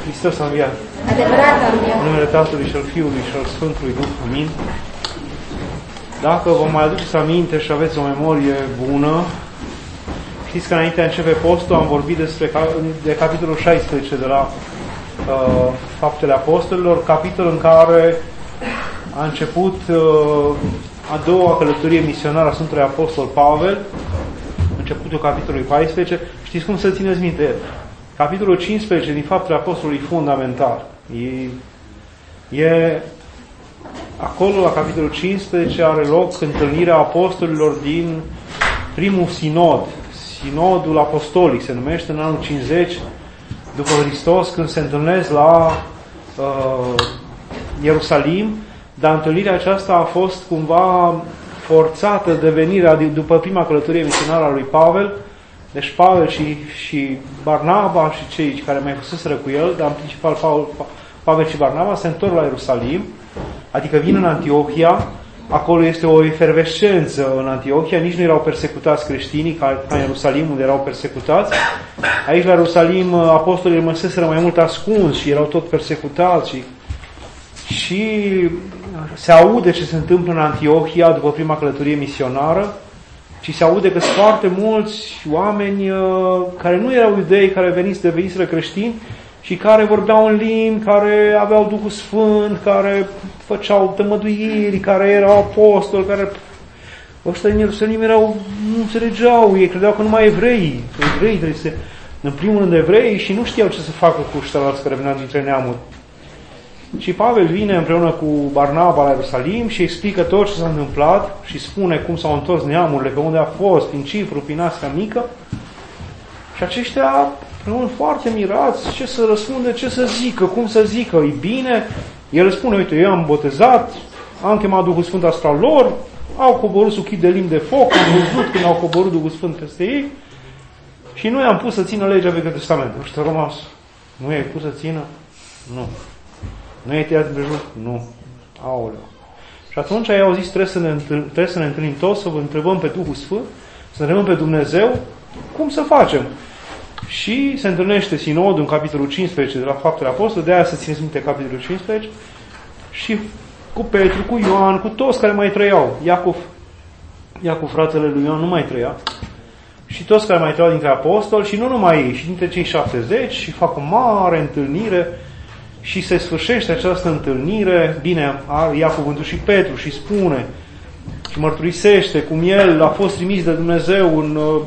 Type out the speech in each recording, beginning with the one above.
Hristos a înviat. Adevărat a înviat. În numele Tatălui și al Fiului și al Sfântului Duh. Amin. Dacă vă mai aduceți aminte și aveți o memorie bună, știți că înainte de a începe postul am vorbit de capitolul 16 de la Faptele Apostolilor, capitol în care a început a doua călătorie misionară a Sfântului Apostol Pavel, începutul capitolului 14. Știți cum să țineți minte? Capitolul 15 din Faptele Apostolului e fundamental. E acolo, la capitolul 15, are loc întâlnirea apostolilor din primul sinod. Sinodul apostolic se numește, în anul 50 după Hristos, când se întâlnesc la Ierusalim, dar întâlnirea aceasta a fost cumva forțată de venirea după prima călătorie misionară a lui Pavel. Deci Pavel și Barnaba și cei care mai fuseseră cu el, dar în principal Pavel și Barnaba, se întorc la Ierusalim, adică vin în Antiohia. Acolo este o efervescență în Antiohia, nici nu erau persecutați creștinii ca în Ierusalim, unde erau persecutați. Aici la Ierusalim apostolii rămăseseră mai mult ascunși și erau tot persecutați și se aude ce se întâmplă în Antiohia după prima călătorie misionară și se aude că sunt foarte mulți oameni care nu erau iudei, care deveniseră creștini și care vorbeau în limbi, care aveau Duhul Sfânt, care făceau tămăduiri, care erau apostoli, care... Ăștia în Ierusalim nu înțelegeau, ei credeau că numai evrei trebuie să... În primul rând evrei și nu știau ce să facă cu ăștia care veneau dintre neamuri. Și Pavel vine împreună cu Barnaba la Ierusalim și explică tot ce s-a întâmplat și spune cum s-au întors neamurile, pe unde a fost, prin Cipru, prin Asia Mică. Și aceștia rămân foarte mirați ce să răspundă, ce să zică, cum să zică. E bine, el spune, uite, eu am botezat, am chemat Duhul Sfânt asupra lor, au coborât suchit de limbi de foc, am văzut când au coborât Duhul Sfânt peste ei și noi am pus să țină legea Vechiului Testament. Ăștia au rămas. Nu i-ai pus să țină? Nu. Nu i-ai tăiat împrejur? Nu. Aoleu. Și atunci ei au zis, trebuie să ne întâlnim toți, să vă întrebăm pe Duhul Sfânt, să ne întrebăm pe Dumnezeu, cum să facem? Și se întâlnește sinodul în capitolul 15 de la Faptele Apostolilor, de aia să țineți minte capitolul 15, și cu Petru, cu Ioan, cu toți care mai trăiau. Iacov, fratele lui Ioan, nu mai trăia. Și toți care mai trăiau dintre apostoli, și nu numai ei, și dintre cei 70, și fac o mare întâlnire și se sfârșește această întâlnire. Bine, ia cuvântul și Petru și spune și mărturisește cum el a fost trimis de Dumnezeu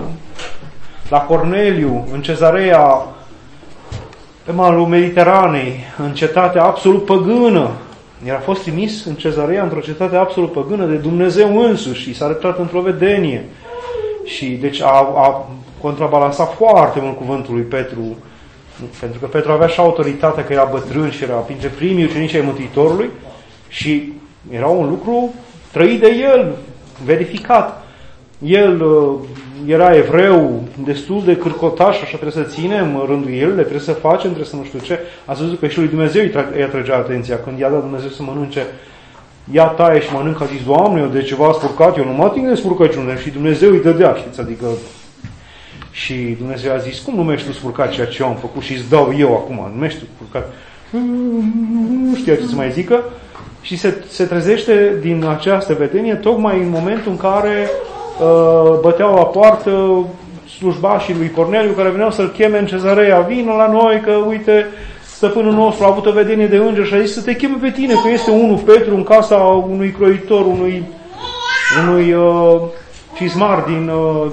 la Corneliu, în Cezarea, pe malul Mediteranei, în cetatea absolut păgână. El a fost trimis în Cezarea, într-o cetate absolut păgână, de Dumnezeu însuși și s-a arătat într-o vedenie. Și deci a contrabalansat foarte mult cuvântul lui Petru, pentru că Petru avea și autoritatea că era bătrân și era printre primii ucenici ai Mântuitorului și era un lucru trăit de el, verificat. El era evreu, destul de cârcotaș, așa trebuie să ținem rânduielile, trebuie să facem, trebuie să nu știu ce. Ați văzut că și lui Dumnezeu îi atrăgea atenția când i-a dat Dumnezeu să mănânce. Ia taie și mănâncă, a zis, Doamne, eu de ceva spurcat, eu nu mă ating de spurcăciune. Și Dumnezeu îi dădea, știți, adică... Și Dumnezeu a zis, cum numești tu spurcat ceea ce eu am făcut și îți dau eu acum? Numești tu spurcat? Nu știa ce să mai zică. Și se trezește din această vedenie tocmai în momentul în care băteau la poartă slujbașii lui Corneliu care veneau să-l cheme în Cezarea. Vină la noi că, uite, stăpânul nostru a avut o vedenie de înger și a zis să te cheme pe tine, că este unul Petru în casa unui croitor, unui cizmar din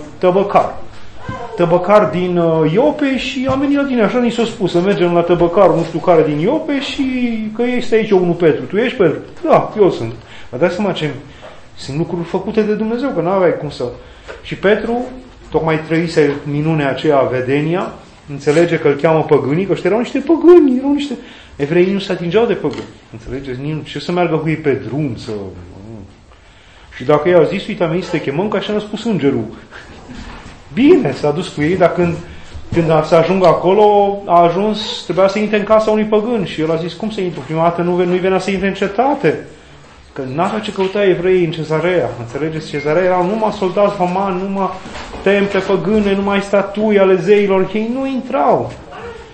tăbăcar din Iope și am venit la tine, așa ni s-a spus, să mergem la tăbăcarul nu știu care din Iope și că este aici unul Petru. Tu ești Petru? Da, eu sunt. Vă dați seama ce sunt lucruri făcute de Dumnezeu, că n-aveai cum să... Și Petru, tocmai trăise minunea aceea, vedenia, înțelege că îl cheamă păgânii, că ăștia erau niște păgâni, erau niște... Evreii nu se atingeau de păgâni, înțelegeți? Ce să meargă cu ei pe drum, să... Și dacă ei au zis, uite, am venit să te chemăm, că așa ne-a spus îngerul. Bine, s-a dus cu ei, dar când să ajungă acolo, trebuia să intre în casa unui păgân și el a zis, cum să intru? Prima dată nu-i venea să intre în cetate. Că n-avea ce căuta evreii în Cezarea. Înțelegeți? Cezarea erau numai soldați romani, numai temple păgâne, numai statui ale zeilor. Ei nu intrau.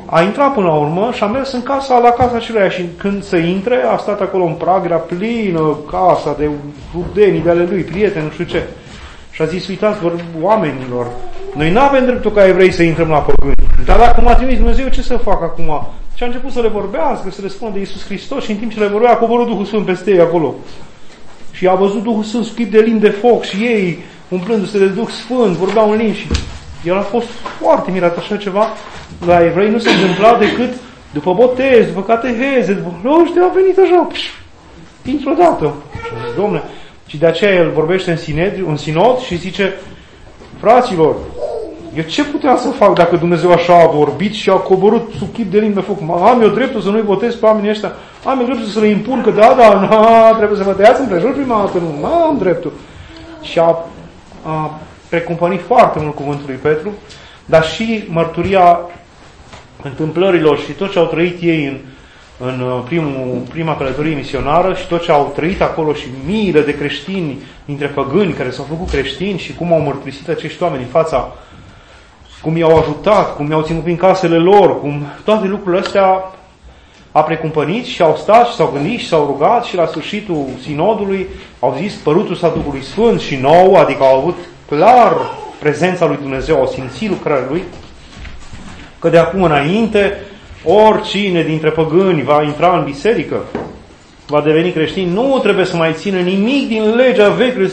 a intrat până la urmă și a mers la casa aceluia și când se intre, a stat acolo în prag, era plină casa de rudenii de ale lui, prieteni, nu știu ce. Și a zis, uitați-vă, oamenilor, noi nu avem dreptul ca evrei să intrăm la păgâni. Dar dacă m-a trimis Dumnezeu, ce să fac acum? Și a început să le vorbească, să le spună de Iisus Hristos și în timp ce le vorbea, a coborât Duhul Sfânt peste ei acolo. Și a văzut Duhul Sfânt sub chip de limbi de foc și ei, umplându-se de Duh Sfânt, vorbeau în limbi și el a fost foarte mirat. Așa ceva la evrei nu se întâmpla decât după botez, după cateheze, după ăștia a venit așa, dintr-o dată. Dom'le, și de aceea el vorbește în sinod și zice, fraților, eu ce puteam să fac dacă Dumnezeu așa a vorbit și a coborât sub chip de limbi de foc? Am eu dreptul să nu-i botez pe oamenii ăștia? Am eu dreptul să le impun că trebuie să vă tăiați împrejur prima dată? Nu am dreptul. Și a precumpănit foarte mult cuvântul lui Petru, dar și mărturia întâmplărilor și tot ce au trăit ei în prima călătorie misionară și tot ce au trăit acolo și miile de creștini dintre păgâni care s-au făcut creștini și cum au mărturisit acești oameni în fața, cum i-au ajutat, cum i-au ținut prin casele lor, cum toate lucrurile astea a precumpănit și au stat și s-au gândit și s-au rugat și la sfârșitul sinodului au zis părutul s-a Duhului Sfânt și nou, adică au avut clar prezența lui Dumnezeu, au simțit lucrarea lui, că de acum înainte oricine dintre păgâni va intra în biserică, va deveni creștin, nu trebuie să mai țină nimic din legea vechiului,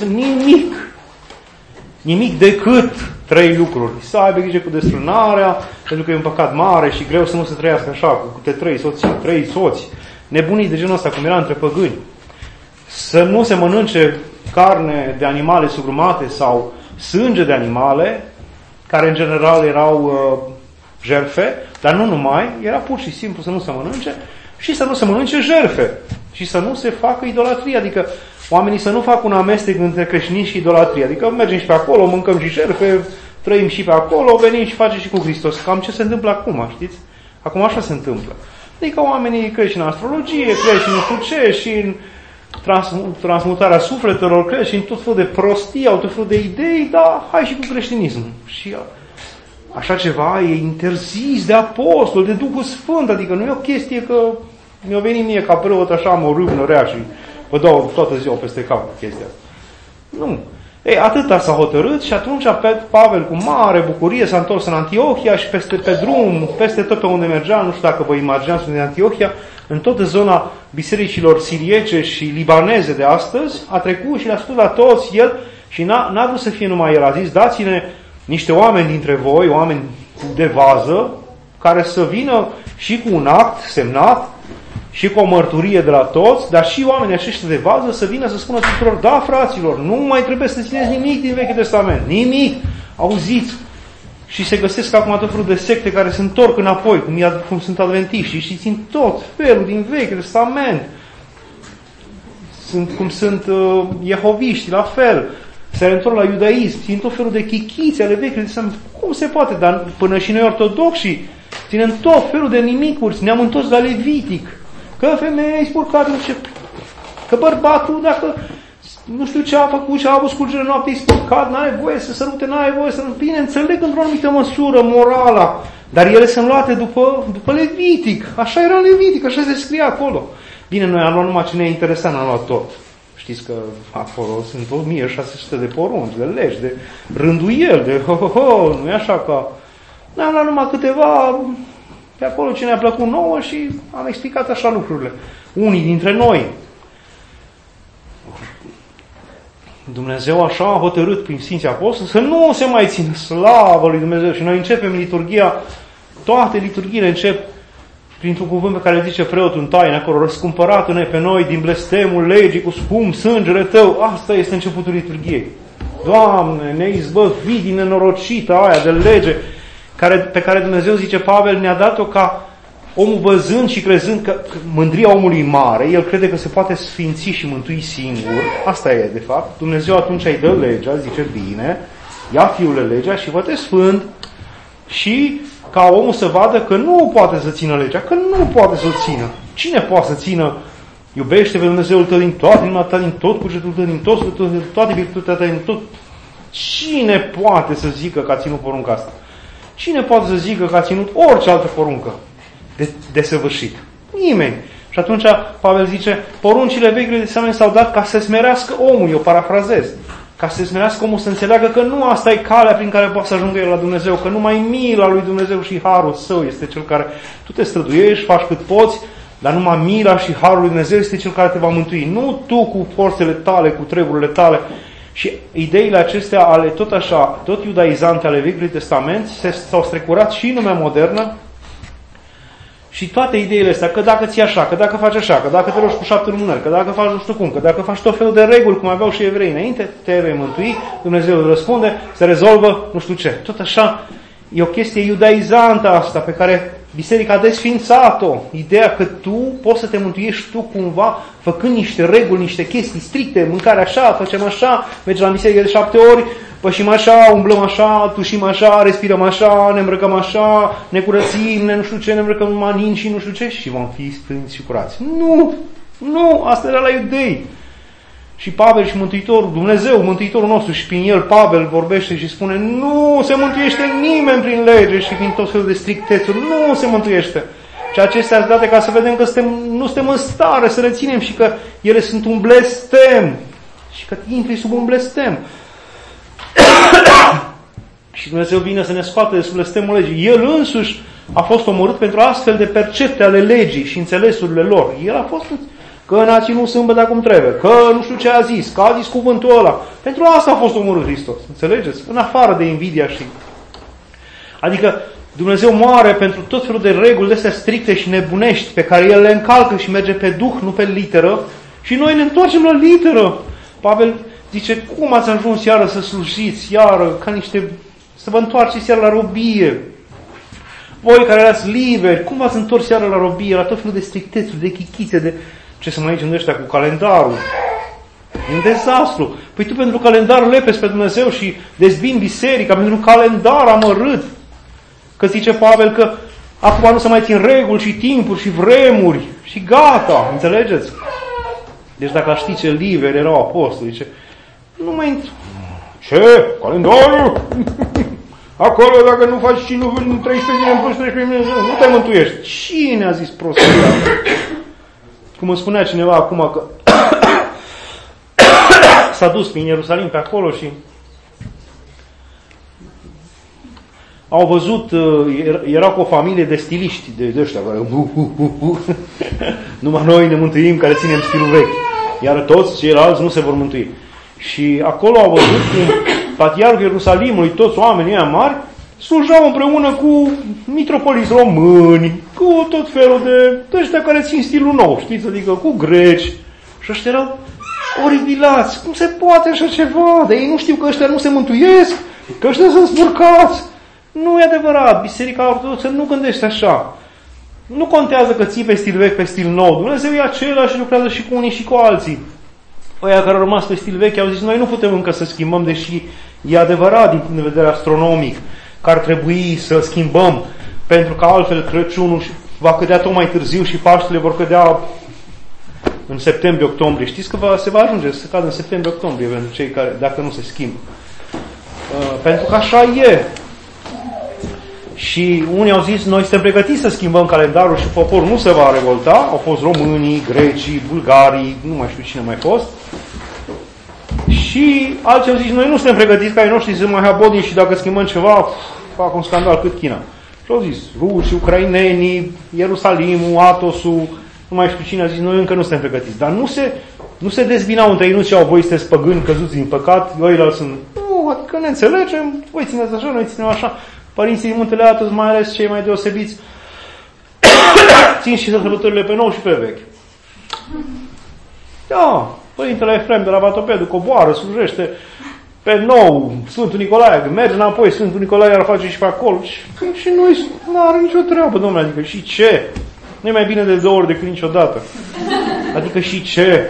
nimic decât 3 lucruri. Să aibă grijă cu desfrânarea, pentru că e un păcat mare și greu să nu se trăiască așa, cu câte 3 soții, 3 soți, nebunii de genul ăsta, cum era între păgâni. Să nu se mănânce carne de animale sugrumate sau sânge de animale, care în general erau jertfe, dar nu numai, era pur și simplu să nu se mănânce și să nu se mănânce jertfe și să nu se facă idolatrie, adică oamenii să nu facă un amestec între creștinism și idolatrie, adică mergem și pe acolo, mâncăm și jertfe, trăim și pe acolo, venim și facem și cu Hristos. Cam ce se întâmplă acum, știți? Acum așa se întâmplă. Adică oamenii crești în astrologie, crești în nu știu ce și în transmutarea sufletelor, crești în tot felul de prostii, au tot felul de idei, dar hai și cu creștinismul. Și așa ceva e interzis de apostol, de Duhul Sfânt, adică nu e o chestie că mi-a venit mie ca preot așa, mă râvnă rea și vă dau toată ziua peste cap chestia asta. Nu. Ei, atâta s-a hotărât și atunci Pavel cu mare bucurie s-a întors în Antiohia și pe drum, peste tot pe unde mergea, nu știu dacă vă imaginați unde e Antiohia, în toată zona bisericilor siriece și libaneze de astăzi, a trecut și le-a spus la toți el și n-a vrut să fie numai el, a zis, dați-ne niște oameni dintre voi, oameni de vază, care să vină și cu un act semnat și cu o mărturie de la toți, dar și oamenii aceștia de vază să vină să spună tuturor, da, fraților, nu mai trebuie să țineți nimic din Vechiul Testament, nimic, auziți. Și se găsesc acum tot felul de secte care se întorc înapoi, cum sunt adventiști și țin tot felul din Vechiul Testament. Cum sunt jehoviști, la fel. Se reîntorc la iudaism, țin tot felul de chichițe ale Vechiului Testament. Cum se poate? Dar până și noi ortodoxi ținem tot felul de nimicuri, ne-am întors la Levitic. Că femeia e spurcată, nu știu, că bărbatul, dacă nu știu ce a făcut și a avut scurgere noapte, e spurcat, n-are voie să sărute, n-are voie să... Bine, înțeleg într-o anumită măsură morala, dar ele sunt luate după Levitic. Așa era Levitic, așa se scrie acolo. Bine, noi am luat numai ce ne interesa, n-am luat tot. Știți că acolo sunt 1600 de porunci, de legi, de rânduieli, de nu e așa ca... Ne-am luat numai câteva... Pe acolo ce ne-a plăcut nouă și am explicat așa lucrurile. Unii dintre noi. Dumnezeu așa a hotărât prin Sfinții Apostoli să nu se mai țină slavă lui Dumnezeu. Și noi începem liturghia, toate liturghiile încep printr-un cuvânt pe care zice preotul în taină, acolo, răscumpărată-ne pe noi din blestemul legii cu scump sângele Tău. Asta este începutul liturghiei. Doamne, ne izbăvi din nenorocita aia de lege, pe care Dumnezeu, zice Pavel, ne-a dat-o ca omul văzând și crezând că mândria omului mare, el crede că se poate sfinți și mântui singur. Asta e, de fapt. Dumnezeu atunci îi dă legea, zice, bine, ia fiule legea și fă-te sfânt. Și ca omul să vadă că nu poate să țină legea, că nu poate să o țină. Cine poate să țină? Iubește pe Dumnezeul tău din toată inima ta, din tot cugetul tău, din toate virtutea ta, din tot. Cine poate să zică că a ținut porunca asta? Cine poate să zică că a ținut orice altă poruncă? desăvârșit. Nimeni. Și atunci Pavel zice, poruncile Vechiului Testament s-au dat ca să smerească omul, eu parafrazez, ca să smerească omul să înțeleagă că nu asta e calea prin care poate să ajungă el la Dumnezeu, că numai mila lui Dumnezeu și harul său este cel care tu te străduiești, faci cât poți, dar numai mila și harul lui Dumnezeu este cel care te va mântui. Nu tu cu forțele tale, cu treburile tale. Și ideile acestea ale tot iudaizante ale Vechiului Testament s-au strecurat și în lumea modernă. Și toate ideile astea, că dacă ți așa, că dacă faci așa, că dacă te rogi cu 7 lumânări, că dacă faci nu știu cum, că dacă faci tot felul de reguli, cum aveau și evrei înainte, te vei mântui, Dumnezeu îți răspunde, se rezolvă nu știu ce. Tot așa, e o chestie iudaizantă asta, pe care biserica a desfințat-o. Ideea că tu poți să te mântuiești tu cumva, făcând niște reguli, niște chestii stricte, mâncare așa, facem așa, mergi la biserică de 7 ori, pășim așa, umblăm așa, tușim așa, respirăm așa, ne îmbrăcăm așa, ne curățim, ne nu știu ce, ne îmbrăcăm manin și nu știu ce și vom fi sfânți și curați. Nu, asta era la iudei. Și Pavel și Mântuitorul, Dumnezeu, Mântuitorul nostru, și prin el Pavel vorbește și spune, nu se mântuiește nimeni prin lege și prin tot felul de strictețuri, nu se mântuiește. Și acestea sunt date ca să vedem că nu suntem în stare să reținem și că ele sunt un blestem și că intri sub un blestem. Și Dumnezeu vine să ne scoată de sub blestemul legii. El însuși a fost omorât pentru astfel de percepte ale legii și înțelesurile lor. El a fost că n-a ținut sâmbătă cum trebuie, că nu știu ce a zis, că a zis cuvântul ăla. Pentru asta a fost omorât Hristos. Înțelegeți? În afară de invidia și... Adică Dumnezeu moare pentru tot felul de reguli astea stricte și nebunești pe care El le încalcă și merge pe duh, nu pe literă. Și noi ne întoarcem la literă. Pavel zice, cum ați ajuns iară să slujiți, iară, ca niște... să vă întoarceți iară la robie. Voi care erați liberi, cum v-ați întors iară la robie, la tot felul de strictețuri, de chichițe, de... Ce să mai aici ăștia cu calendarul? E un dezastru. Păi tu pentru calendarul lepezi pe Dumnezeu și dezbini biserica, pentru un calendar amărât. Că zice Pavel că acum nu se mai țin reguli și timpuri și vremuri și gata, înțelegeți? Deci dacă știi ce liberi erau apostoli, zice, nu mai... Ce? Calendarul? Acolo dacă nu faci și nu în 13 zile, în plus 13 zile, nu te mântuiești. Cine a zis prostia? Cum îmi spunea cineva acum că s-a dus prin Ierusalim pe acolo și au văzut, era cu o familie de stiliști, de ăștia care numai noi ne mântuim care ținem stilul vechi, iar toți ceilalți nu se vor mântui. Și acolo au văzut cum patriarhul Ierusalimului, toți oamenii ăia mari, slujau împreună cu mitropoliți români, cu tot felul de ăștia care țin stilul nou, știți, adică cu greci. Și ăștia erau oribilați. Cum se poate așa ceva? Dar ei nu știu că ăștia nu se mântuiesc, că ăștia sunt spurcați. Nu e adevărat. Biserica Ortodoxă nu gândește așa. Nu contează că ții pe stil vechi, pe stil nou. Dumnezeu e același și lucrează și cu unii și cu alții. Ăia care au rămas pe stil vechi au zis, noi nu putem încă să schimbăm, deși e adevărat din punct de vedere astronomic că ar trebui să schimbăm, pentru că altfel Crăciunul va cădea tot mai târziu și Paștele vor cădea în septembrie-octombrie. Știți că se va ajunge să cadă în septembrie-octombrie pentru cei care, dacă nu se schimbă. Pentru că așa e. Și unii au zis, noi suntem pregătiți să schimbăm calendarul și poporul nu se va revolta. Au fost românii, grecii, bulgarii, nu mai știu cine mai fost. Și alții au zis, noi nu suntem pregătiți ca ai noștri să mai habodii și dacă schimbăm ceva, fac un scandal cât China. Și au zis, rușii, ucrainenii, Ierusalimul, Atosul, nu mai știu cine a zis, noi încă nu suntem pregătiți. Dar nu se dezbinau între ei, nu ziceau, voi sunteți păgâni, căzuți din păcat, ăilalți sunt, nu, adică ne înțelegem, voi țineți așa, noi ținem așa. Părinții din Muntele Atos, mai ales cei mai deosebiți, țin și sărbătorile pe nou și pe vechi. Da, Părintele Efrem de la Vatopedu coboară, slujește pe nou, Sfântul Nicolae, merge înapoi, Sfântul Nicolae ar face și pe acolo. Și noi nu are nicio treabă, domnule, adică și ce? Nu e mai bine de 2 ori decât niciodată. Adică și ce?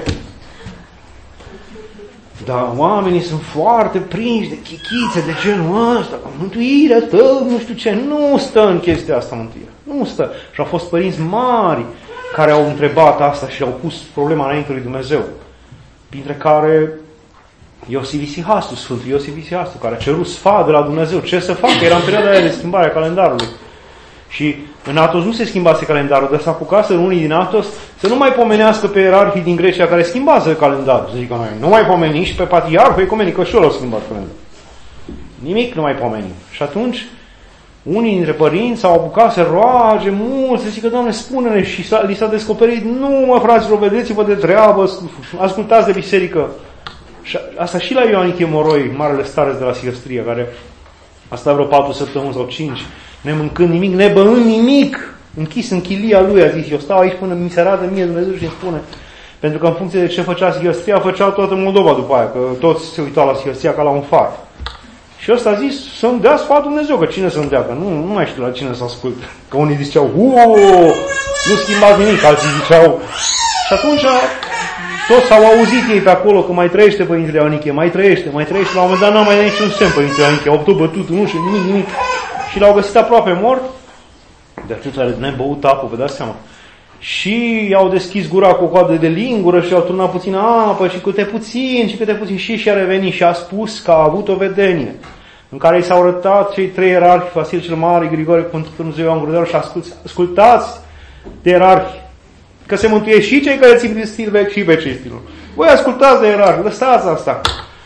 Dar oamenii sunt foarte prinși de chichițe, de genul ăsta, că mântuirea stă, nu știu ce, nu stă în chestia asta mântuirea. Nu stă. Și au fost părinți mari care au întrebat asta și au pus problema înainte lui Dumnezeu. Printre care Iosif Isihastu, Sfântul Iosif Isihastu, care a cerut sfat de la Dumnezeu ce să facă, era în perioada aia de schimbare a calendarului. Și în Atos nu se schimbase calendarul, dar s-a apucat unii din Atos să nu mai pomenească pe ierarhii din Grecia care schimbaseră calendarul. Să zică noi, nu mai pomeni și pe patriarhul ecumenic, că și ăla a schimbat calendarul. Nimic nu mai pomenim. Și atunci, unii dintre părinți s-au apucat să roage mult, să zică, Doamne, spune-ne, și li s-a descoperit, nu mă, fraților, vedeți-vă de treabă, ascultați de biserică. Și asta și la Ioanichie Moroi, marele stareț de la Silvestria, care a stat vreo 4 săptămâni sau 5, nemâncând nimic, nebăând nimic, închis în chilia lui, a zis, eu stau aici până mi se arată mie Dumnezeu și îmi spune. Pentru că în funcție de ce făcea Silvestria, făcea toată Moldova după aia, că toți se uitau la Silvestria ca la un far. Și ăsta a zis să-mi dea sfatul Dumnezeu, că cine să-mi dea, că nu mai știu la cine să ascult. Că unii ziceau, nu schimbați nimic, alții ziceau. Și atunci toți s-au auzit ei pe acolo că mai trăiește Părintele Ioanichie, mai trăiește. La un moment dat n-a mai dat niciun semn Părintele Ioanichie, au tot bătut, nu știu, nimic. Și l-au găsit aproape mort, de atâta nebăut apă, vă dați seama. Și i-au deschis gura cu o coadă de lingură și i-au turnat puțină apă și câte puțin și a revenit și a spus că a avut o vedenie în care i s-au arătat cei 3 ierarhi, Vasil cel Mare, Grigore, Pântul Dumnezeu, Ioan Gurătorul, și ascultați de ierarhi, că se mântuie și cei care țin din stil vechi și pe cei stilul. Voi ascultați de ierarhi, lăsați asta.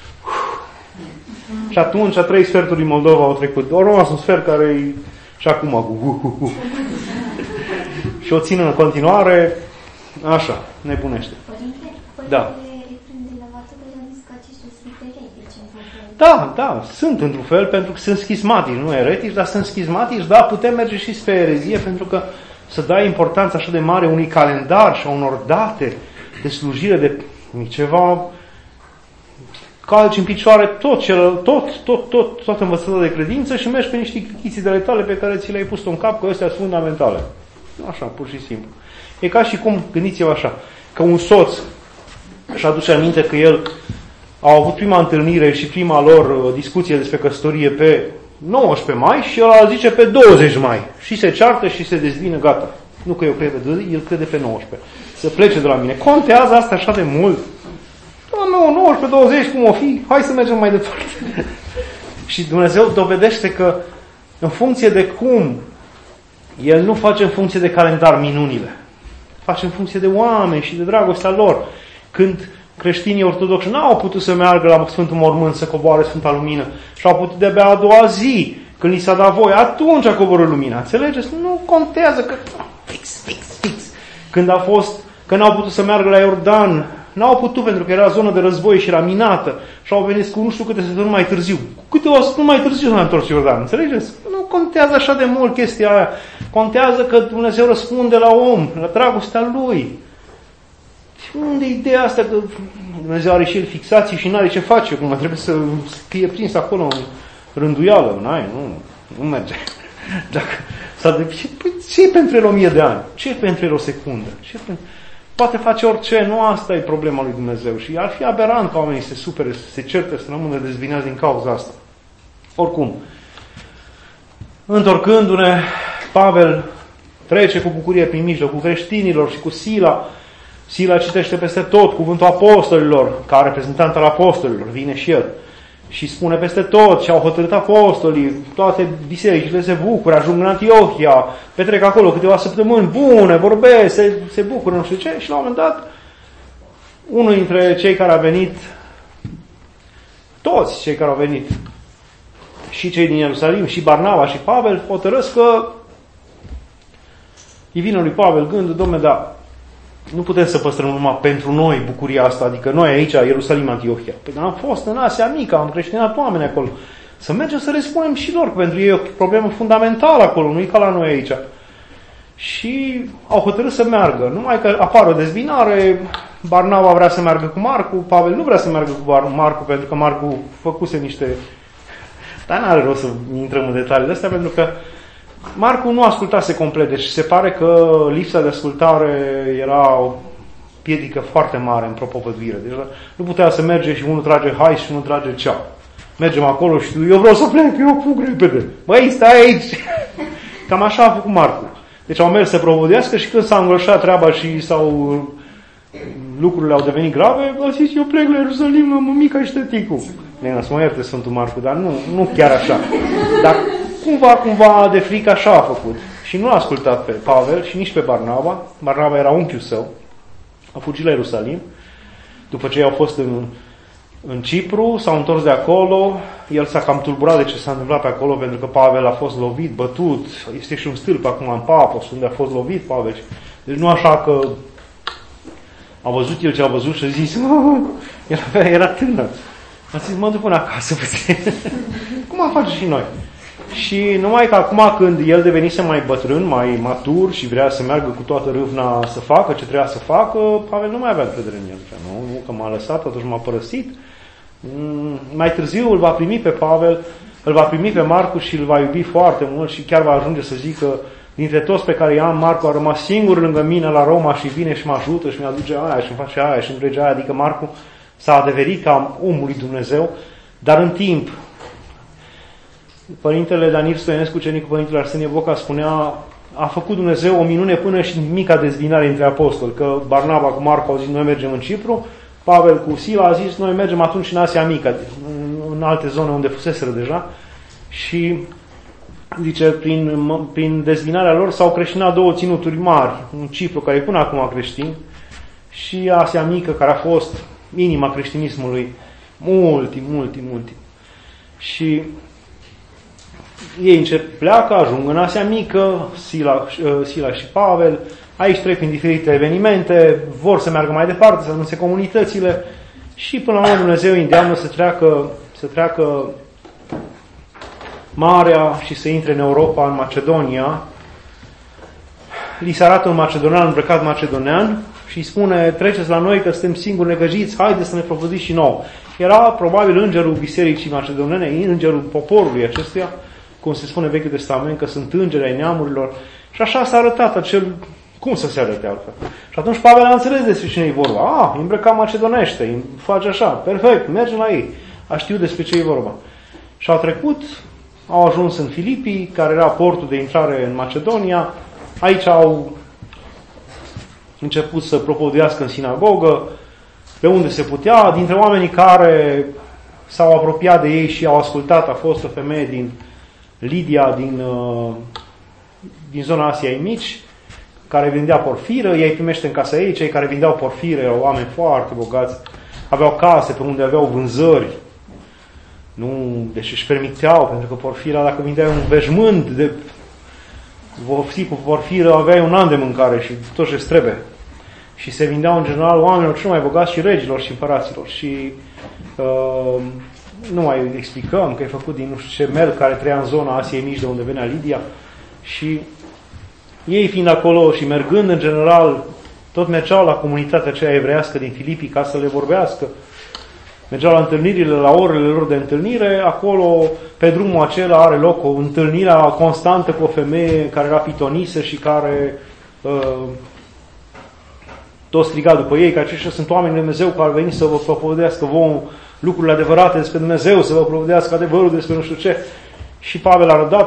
Și atunci 3 sferturi din Moldova au trecut. Au rămas un sfert care și acum cu și o țin în continuare, așa, nebunește. Da. Da, sunt într-un fel, pentru că sunt schismatici, nu eretici, dar sunt schismatici, da, putem merge și spre erezie, pentru că să dai importanță așa de mare unui calendar și a unor date de slujire, de ceva, calci în picioare tot învățătura de credință și mergi pe niște chichiții de ale tale pe care ți le-ai pus în cap, că astea sunt fundamentale. Așa, pur și simplu. E ca și cum, gândiți-vă așa, că un soț își aduce aminte că el a avut prima întâlnire și prima lor discuție despre căsătorie pe 19 mai și el zice pe 20 mai. Și se ceartă și se dezbină, gata. Nu că eu cred pe 20, el crede pe 19. Să plece de la mine. Contează asta așa de mult? Nu, 19-20, cum o fi? Hai să mergem mai departe. Și Dumnezeu dovedește că în funcție de cum El nu face în funcție de calendar minunile. Face în funcție de oameni și de dragostea lor. Când creștinii ortodoxi n-au putut să meargă la Sfântul Mormânt să coboare Sfânta Lumină și au putut de-abia a doua zi, când li s-a dat voie, atunci a coborât lumina. Înțelegeți? Nu contează că fix. Când n-au putut să meargă la Iordan, n-au putut pentru că era zonă de război și era minată și au venit cu nu știu câte săptămâni mai târziu. Cu câteva săptămâni mai târziu s-a întors Iordan. Înțelegeți? Nu contează așa de mult chestia aia. Contează că Dumnezeu răspunde la om, la dragostea Lui. Și unde e ideea asta că Dumnezeu are și El fixații și n-are ce face? Cum trebuie să fie prins acolo în rânduială? Nu merge. Ce e pentru el 1000 de ani? Ce e pentru el o secundă? Poate face orice, nu asta e problema lui Dumnezeu. Și ar fi aberant ca oamenii să se supere, să se certe, să rămână dezbinați din cauza asta. Oricum, întorcându-ne, Pavel trece cu bucurie prin mijlocul creștinilor și cu Sila. Sila citește peste tot cuvântul apostolilor, ca reprezentant al apostolilor, vine și el. Și spune peste tot și au hotărât apostolii, toate bisericile se bucură, ajung în Antiohia, petrec acolo câteva săptămâni bune, vorbesc, se bucură, nu știu ce, și la un moment dat, unul dintre cei care a venit, toți cei care au venit, și cei din Ierusalim, și Barnaba, și Pavel, hotărăsc că îi vine lui Pavel gândul, dom'le, dar nu putem să păstrăm numai pentru noi bucuria asta, adică noi aici, Ierusalim, Antiohia. Păi am fost în Asia Mică, am creștinat oameni acolo. Să mergem să le spunem și lor, că pentru ei e o problemă fundamentală acolo, nu e ca la noi aici. Și au hotărât să meargă. Numai că apare o dezbinare, Barnaba vrea să meargă cu Marcu, Pavel nu vrea să meargă cu Marcu, pentru că Marcu făcuse niște... Dar n-are rost să intrăm în detaliile astea, pentru că Marcu nu ascultase complet, deci se pare că lipsa de ascultare era o piedică foarte mare în propovăduire. Deci nu putea să merge și unul trage hai și unul trage cea. Mergem acolo și eu vreau să plec, eu fug repede. Băi, stai aici! Cam așa a făcut Marcu. Deci au mers să propovăduiască și când s-a îngrășat treaba și lucrurile au devenit grave, a zis, eu plec la Ierusalim, la mămica și tăticul. Nena, să mă ierte Sfântul Marcu, dar nu chiar așa. Dar cumva de frică așa a făcut. și nu l-a ascultat pe Pavel și nici pe Barnaba. Barnaba era unchiul său, a fugit la Ierusalim. După ce au fost în Cipru, s-au întors de acolo, el s-a cam tulburat de ce s-a întâmplat pe acolo, pentru că Pavel a fost lovit, bătut, este și un stâlp acum în Papos, unde a fost lovit Pavel. Deci nu așa că a văzut el ce a văzut și a zis, el era tânăr. A zis, mă duc până acasă puțin. Cum am face și noi? Și numai că acum când el devenise mai bătrân, mai matur și vrea să meargă cu toată râvna să facă ce trebuia să facă, Pavel nu mai avea încredere în el. Nu, că m-a lăsat, atunci m-a părăsit. Mai târziu îl va primi pe Pavel, îl va primi pe Marcu și îl va iubi foarte mult și chiar va ajunge să zică, dintre toți pe care i-am, Marcu a rămas singur lângă mine la Roma și vine și mă ajută și mi-aduce aia și îmi face aia și îmi trece aia. Adică Marcu s-a adeverit ca omul lui Dumnezeu, dar în timp, Părintele Daniel Stoinescu, ucenicul Părintele Arsenie Boca, spunea, a făcut Dumnezeu o minune până și mica dezbinare între apostoli, că Barnaba cu Marcu au zis, noi mergem în Cipru, Pavel cu Sila a zis, noi mergem atunci în Asia Mică, în alte zone unde fuseseră deja, și zice, prin dezbinarea lor s-au creștinat două ținuturi mari, un Cipru, care e până acum creștin, și Asia Mică, care a fost inima creștinismului, multi. Și ei pleacă, ajung în Asia Mică, Sila și Pavel, aici trec prin diferite evenimente, vor să meargă mai departe, să anunțe comunitățile și până la urmă Dumnezeu îi îndeamnă să treacă marea și să intre în Europa, în Macedonia. Li se arată un macedonean îmbrăcat macedonean și îi spune, treceți la noi că suntem singuri necăjiți, haideți să ne propovădiți și nouă. Era probabil îngerul bisericii macedonene, îngerul poporului acestuia, cum se spune în Vechiul Testament, că sunt îngeri ai neamurilor. Și așa s-a arătat acel... Cum să se arăte altfel? Și atunci Pavel a înțeles despre cine e vorba. E îmbrăcat macedonește, îi face așa, perfect, merge la ei. A știut despre ce e vorba. Și au trecut, au ajuns în Filipii, care era portul de intrare în Macedonia. Aici au început să propovăduiască în sinagogă, pe unde se putea. Dintre oamenii care s-au apropiat de ei și au ascultat, a fost o femeie din Lidia, din zona Asiei Mici, care vindea porfiră, ei primește în casa ei, cei care vindeau porfiră erau oameni foarte bogați, aveau case pe unde aveau vânzări, deci își permiteau, pentru că porfira, dacă vindeai un veșmânt de vopsit cu porfiră, aveai un an de mâncare și tot ce trebuie. Și se vindeau în general oamenilor cel mai bogați și regilor și împăraților. Și nu mai explicăm că e făcut din nu știu ce mel care trăia în zona Asiei Mici, de unde venea Lidia. Și ei fiind acolo și mergând în general, tot mergeau la comunitatea aceea evreiască din Filipii ca să le vorbească. Mergeau la întâlnirile, la orele lor de întâlnire. Acolo, pe drumul acela, are loc o întâlnire constantă cu o femeie care era pitonisă și care tot striga după ei, că aceștia sunt oameni de Dumnezeu care au venit să vă propovădească vouă lucrurile adevărate despre Dumnezeu, să vă propovădească adevărul despre nu știu ce. Și Pavel a răbdat,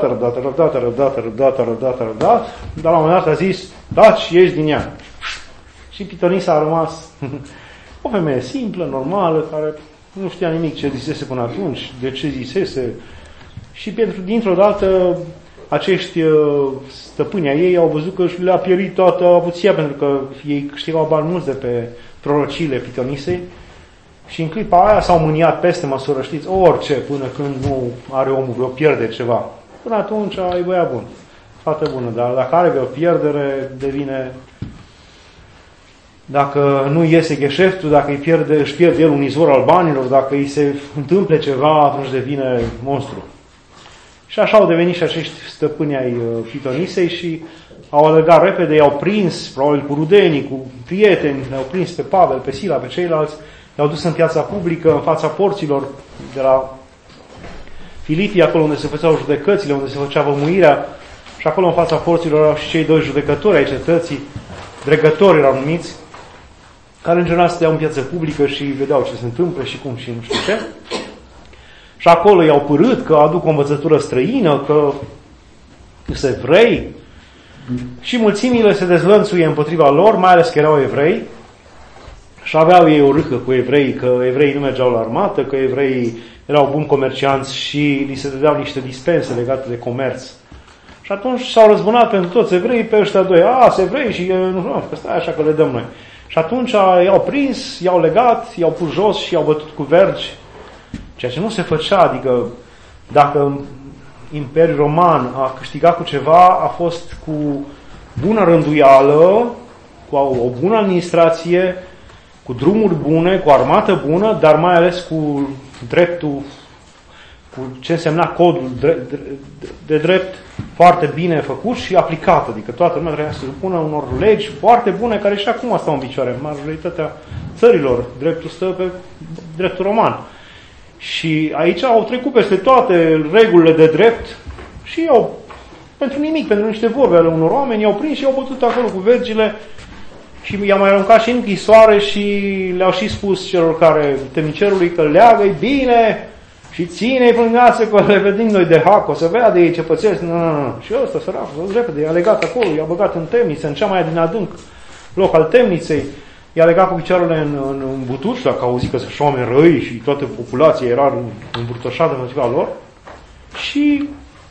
dar la un moment dat a zis, dați și ieși din ea. Și pitonisa a rămas o femeie simplă, normală, care nu știa nimic ce zisese până atunci, de ce zisese. Și dintr-o dată acești stăpâni ai ei au văzut că le-a pierit toată avuția, pentru că ei câștigau bani mulți de pe prorociile pitonisei. Și în clipa aia s-au mâniat peste măsură, știți, orice, până când nu are omul vreo pierdere ceva. Până atunci e băiat bun, fată bună, dar dacă are vreo pierdere, devine... Dacă nu iese gheșeftul, dacă își pierde el un izvor al banilor, dacă îi se întâmple ceva, atunci devine monstru. Și așa au devenit și acești stăpâni ai pitonisei și au alergat repede, i-au prins, probabil cu rudenii, cu prieteni, le-au prins pe Pavel, pe Sila, pe ceilalți, le-au dus în piața publică, în fața porților de la Filipii, acolo unde se făceau judecățile, unde se făcea vămuirea, și acolo în fața porților erau și cei doi judecători ai cetății, dregători erau numiți, care în general stăteau în piață publică și vedeau ce se întâmplă și cum și nu știu ce. Și acolo i-au părât că aduc o învățătură străină, că sunt evrei. Și mulțimile se dezlănțuie împotriva lor, mai ales că erau evrei. Și aveau ei o râcă cu evrei, că evreii nu mergeau la armată, că evreii erau buni comercianți și li se dădeau niște dispense legate de comerț Și atunci s-au răzbunat pentru toți evreii pe ăștia doi. Evrei și nu, că stai așa că le dăm noi. Și atunci i-au prins, i-au legat, i-au pus jos și i-au bătut cu vergi. Ceea ce nu se făcea, adică dacă Imperiul Roman a câștigat cu ceva, a fost cu bună rânduială, cu o bună administrație, cu drumuri bune, cu armată bună, dar mai ales cu dreptul, cu ce însemna codul de drept foarte bine făcut și aplicat. Adică toată lumea trebuia să supună unor legi foarte bune care și acum stau în picioare. În majoritatea țărilor dreptul stă pe dreptul roman. Și aici au trecut peste toate regulile de drept și au, pentru nimic, pentru niște vorbe ale unor oameni, i-au prins și i-au bătut acolo cu vergile și i-au mai aruncat și în închisoare și le-au și spus celor care, temnicerului, că leagă-i bine și ține-i până viață, că le vedem noi de hac, o să vrea de ei ce pățesc. Nu. Și ăsta, săracul, repede, i-a legat acolo, i-a băgat în temniță, în cea mai din adânc loc al temniței, i-a legat cu picioarele în butuci, dacă au auzit că sunt oameni răi și toată populația era învârtoșată împotriva lor. Și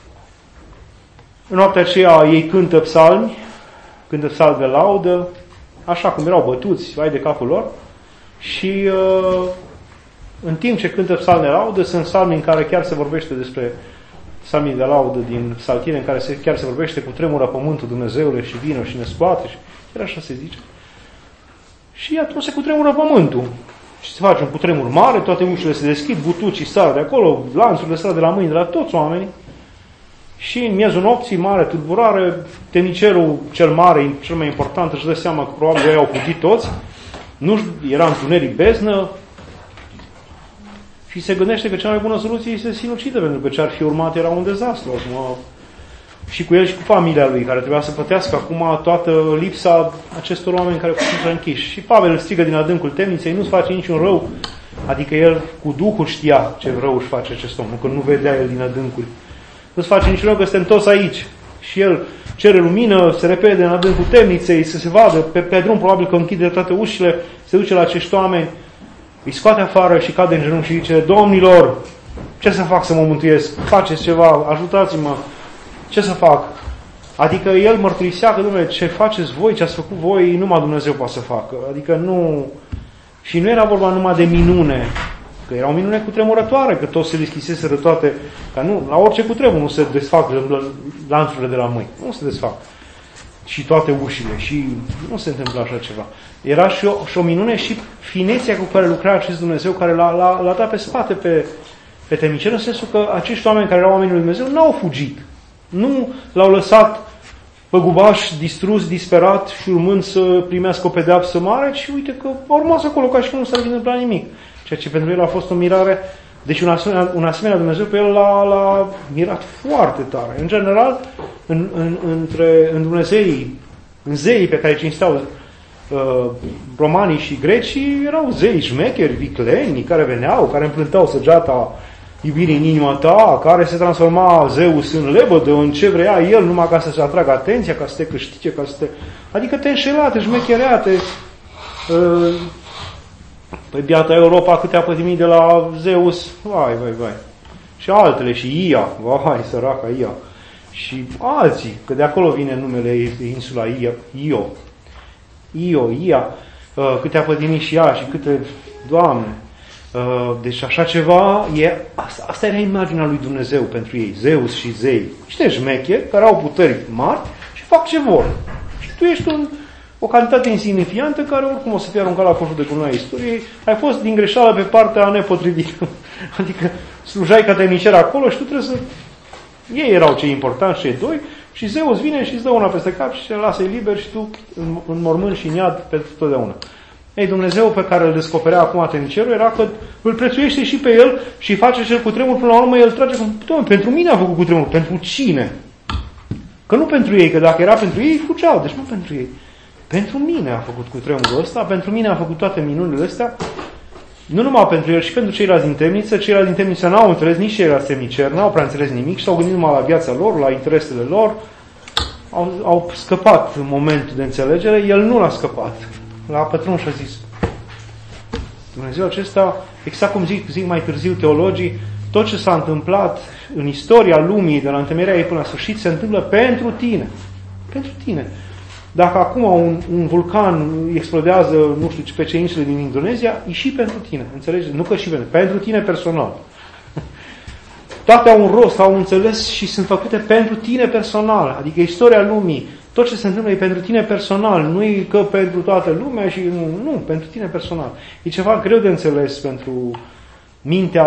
în noaptea aceea ei cântă psalmi de laudă, așa cum erau bătuți, vai de capul lor, și în timp ce cântă psalmi de laudă, sunt psalmi în care chiar se vorbește despre psalmii de laudă din psaltire, în care chiar se vorbește cu tremură pământul Dumnezeule și vină și ne scoate, și chiar așa se zice. Și atunci se cutremură pământul. Și se face un cutremur mare, toate ușile se deschid, butucii sar de acolo, lanțurile sar de la mâini, de la toți oamenii. Și în miezul nopții, mare tulburare, temnicerul cel mare, cel mai important, își dă seama că probabil ei au fugit toți, nu era întuneric beznă și se gândește că cea mai bună soluție este să se sinucidă, pentru că ce ar fi urmat era un dezastru. Acum, și cu el și cu familia lui, care trebuia să plătească acum toată lipsa acestor oameni care au fost închiși. Și Pavel îl strigă din adâncul temniței, nu-ți face niciun rău, adică el cu Duhul știa ce rău își face acest om, că nu vedea el din adâncul. Nu-ți face niciun rău că suntem toți aici. Și el cere lumină, se repede în adâncul temniței, să se vadă, pe drum probabil că închide toate ușile, se duce la acești oameni, îi scoate afară și cade în genunchi și zice: Domnilor, ce să fac să mă mântuiesc? Faceți ceva, ajutați-mă. Ce să fac? Adică el mărturisea că, Dom'le, ce faceți voi, ce ați făcut voi, numai Dumnezeu poate să facă. Adică nu... Și nu era vorba numai de minune, că era o minune cutremurătoare, că toți se deschiseseră toate, că nu, la orice cutremur nu se desfac lanțurile de la mâini, nu se desfac. Și toate ușile, și nu se întâmplă așa ceva. Era și o minune și finețea cu care lucra acest Dumnezeu, care l-a dat pe spate pe temnicer, în sensul că acești oameni care erau oamenii lui Dumnezeu n-au fugit. Nu l-au lăsat păgubaș, distrus, disperat și urmând să primească o pedeapsă mare, ci uite că au rămas acolo ca și cum nu s-ar întâmplat nimic. Ceea ce pentru el a fost o mirare, deci un asemenea Dumnezeu pe el l-a mirat foarte tare. În general, în Dumnezeii, în zeii pe care cinsteau romanii și grecii, erau zei șmecheri, vicleni, care veneau, care împlântau săgeata iubirii în inima ta, care se transforma Zeus în lebădă, în ce vrea el, numai ca să-și atragă atenția, ca să te câștige, ca să te... Adică te înșela, te șmecherea, te... Păi biata Europa câte a pătimit de la Zeus, vai. Și altele, și Ia, vai, săraca Ia. Și alții, că de acolo vine numele insula Ia, câte a pătimit și ea și câte, Doamne. Deci așa ceva, asta era imaginea lui Dumnezeu pentru ei, Zeus și zei. Niște șmecheri care au puteri mari și fac ce vor. Și tu ești o cantitate insignifiantă care oricum o să fie aruncat la coșul de gunoi a istoriei. Ai fost din greșeală pe partea nepotrivită. Adică slujai ca temnicer acolo și tu trebuie să... Ei erau cei importanți, cei doi, și Zeus vine și îți dă una peste cap și se lasă liber și tu în mormânt și în iad pentru totdeauna. Ei, Dumnezeu pe care îl descoperea acum temnicerul era că îl prețuiește și pe el și face cel cutremur, până la urmă el trage cum, Doamne, pentru mine a făcut cutremur, pentru cine? Că nu pentru ei, că dacă era pentru ei, fugeau, deci nu pentru ei. Pentru mine a făcut cutremurul ăsta, pentru mine a făcut toate minunile astea, nu numai pentru el, și pentru ceilalți din temniță. Ceilalți din temniță n-au înțeles, nici ceilalți temniceri n-au prea înțeles nimic și s-au gândit numai la viața lor, la interesele lor, au scăpat în momentul de înțelegere, el nu l-a scăpat. L-a pătruns și a zis: Dumnezeu acesta, exact cum zic mai târziu teologii, tot ce s-a întâmplat în istoria lumii, de la întemeierea ei până la sfârșit, se întâmplă pentru tine. Pentru tine. Dacă acum un vulcan explodează, nu știu, pe ce insule din Indonezia, e și pentru tine. Înțelegi? Nu că și pentru tine personal. Toate au un rost, au un înțeles și sunt făcute pentru tine personal. Adică istoria lumii, tot ce se întâmplă e pentru tine personal. Nu e că pentru toată lumea și nu, pentru tine personal. E ceva greu de înțeles pentru mintea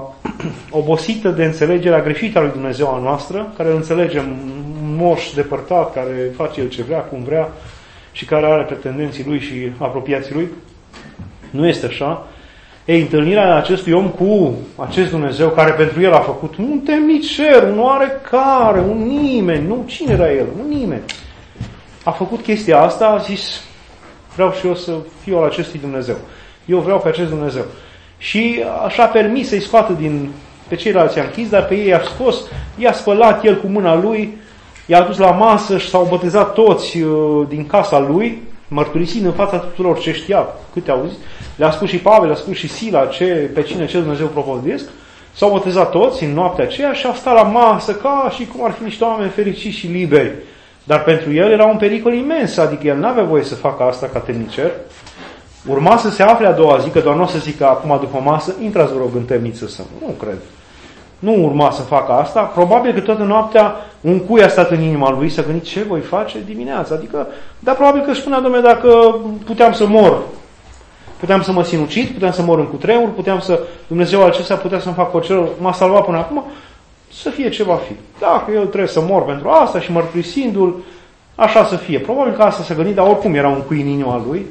obosită de înțelegerea greșită a lui Dumnezeu a noastră, care îl înțelegem un moș depărtat, care face el ce vrea, cum vrea și care are pretendenții lui și apropiații lui. Nu este așa. Ei, întâlnirea acestui om cu acest Dumnezeu care pentru el a făcut un temnicer, un oarecare, un nimeni, nu cine era el, nu nimeni. A făcut chestia asta, a zis, vreau și eu să fiu al acestui Dumnezeu. Eu vreau pe acest Dumnezeu. Și așa a permis să-i scoată pe ceilalți i-a închis, dar pe ei i-a scos, i-a spălat el cu mâna lui, i-a adus la masă și s-au botezat toți din casa lui, mărturisind în fața tuturor ce știa, câte auzit. Le-a spus și Pavel, le-a spus și Sila, pe cine cel Dumnezeu propovăduiesc. S-au botezat toți în noaptea aceea și au stat la masă ca și cum ar fi niște oameni fericiți și liberi. Dar pentru el era un pericol imens, adică el n-avea voie să facă asta ca temnicer. Urma să se afle a doua zi, că doar nu o să zică acum după masă, intrați vă rog în temniță să... Nu cred. Nu urma să facă asta. Probabil că toată noaptea un cui a stat în inima lui, s-a gândit ce voi face dimineața. Adică, dar probabil că își spunea, Doamne, dacă puteam să mor, puteam să mă sinucid, puteam să mor în cutremur, Dumnezeu acesta putea să-mi fac orice rău, m-a salvat până acum, să fie ce va fi. Dacă eu trebuie să mor pentru asta și mărturisindu-l, așa să fie. Probabil că asta s-a gândit, dar oricum era un cui în inima lui.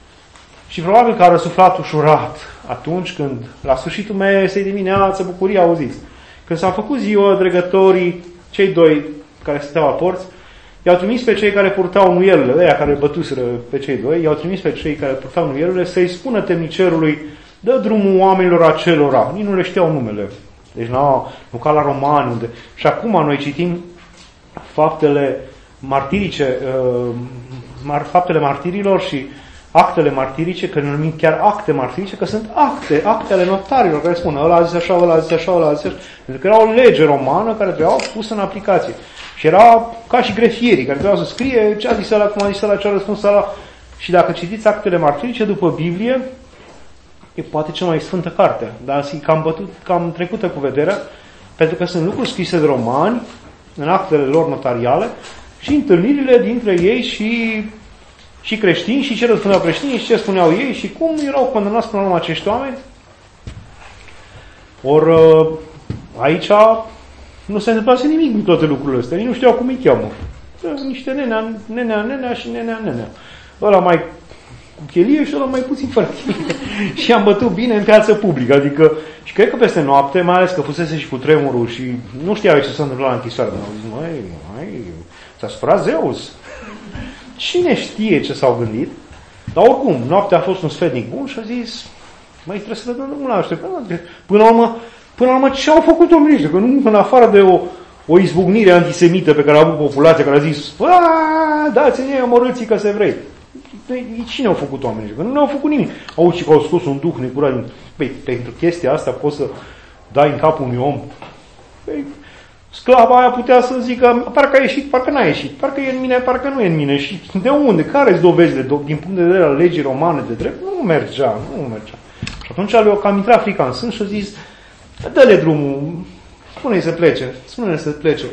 Și probabil că a răsuflat ușurat atunci când, la sfârșitul mesei dimineață, bucurie, auziți. Când s-a făcut ziua, dregătorii, cei doi care stăteau la porți, i-au trimis pe cei care purtau nuielile, ăia care bătuseră pe cei doi, i-au trimis pe cei care purtau nuielile să-i spună temnicerului, dă drumul oamenilor acelora. Nici nu le știau numele. Deci nu ca la romani. Unde... Și acum noi citim faptele martirice, faptele martirilor și actele martirice, că ne numim chiar acte martirice, că sunt acte ale notarilor care spun ăla a zis așa, ăla a zis așa, ăla a zis așa. Pentru că era o lege romană care trebuia pusă în aplicație. Și era ca și grefierii, care trebuiau să scrie ce a zis ăla, cum a zis ăla, ce a răspuns ăla. Și dacă citiți actele martirice după Biblie, e poate cea mai sfântă carte, dar e cam trecută cu vederea, pentru că sunt lucruri scrise de romani, în actele lor notariale, și întâlnirile dintre ei și creștini, și ce răspundeau creștinii, și ce spuneau ei, și cum erau condamnați până la urmă acești oameni. Ori aici nu se întâmplase nimic din toate lucrurile astea. Ei nu știau cum îi cheamă. Niște nenea și nenea. Ăla mai cu chelie și ăla mai puțin fără chelie. Și am bătut bine în piață publică. Adică, și cred că peste noapte, mai ales că fusese și cu tremurul și nu știau ce s-a întâmplat la închisoare. Au zis, măi, s-a supărat Zeus. Cine știe ce s-au gândit? Dar oricum, noaptea a fost un sfetnic bun și a zis, măi, trebuie să dăm drumul la ăștia. Până la urmă, ce au făcut oamenii ăștia? Că nu, în afară de o izbucnire antisemită pe care a avut populația, care a zis, dați-ne, omorâți-i că se vrei. Cine au făcut oamenii ăștia? Că nu ne-au făcut nimic. Auzi și că au scos un duh necurat. Păi, pentru chestia asta poți să dai în capul unui om. Păi, sclava aia putea să zică, parcă a ieșit, parcă n-a ieșit, parcă e în mine, parcă nu e în mine. Și de unde? Care-s dovezile? Din punct de vedere al legii romane de drept? Nu mergea. Și atunci le-au cam intrat frica în sân și a zis, dă-le drumul, spune-i să plece.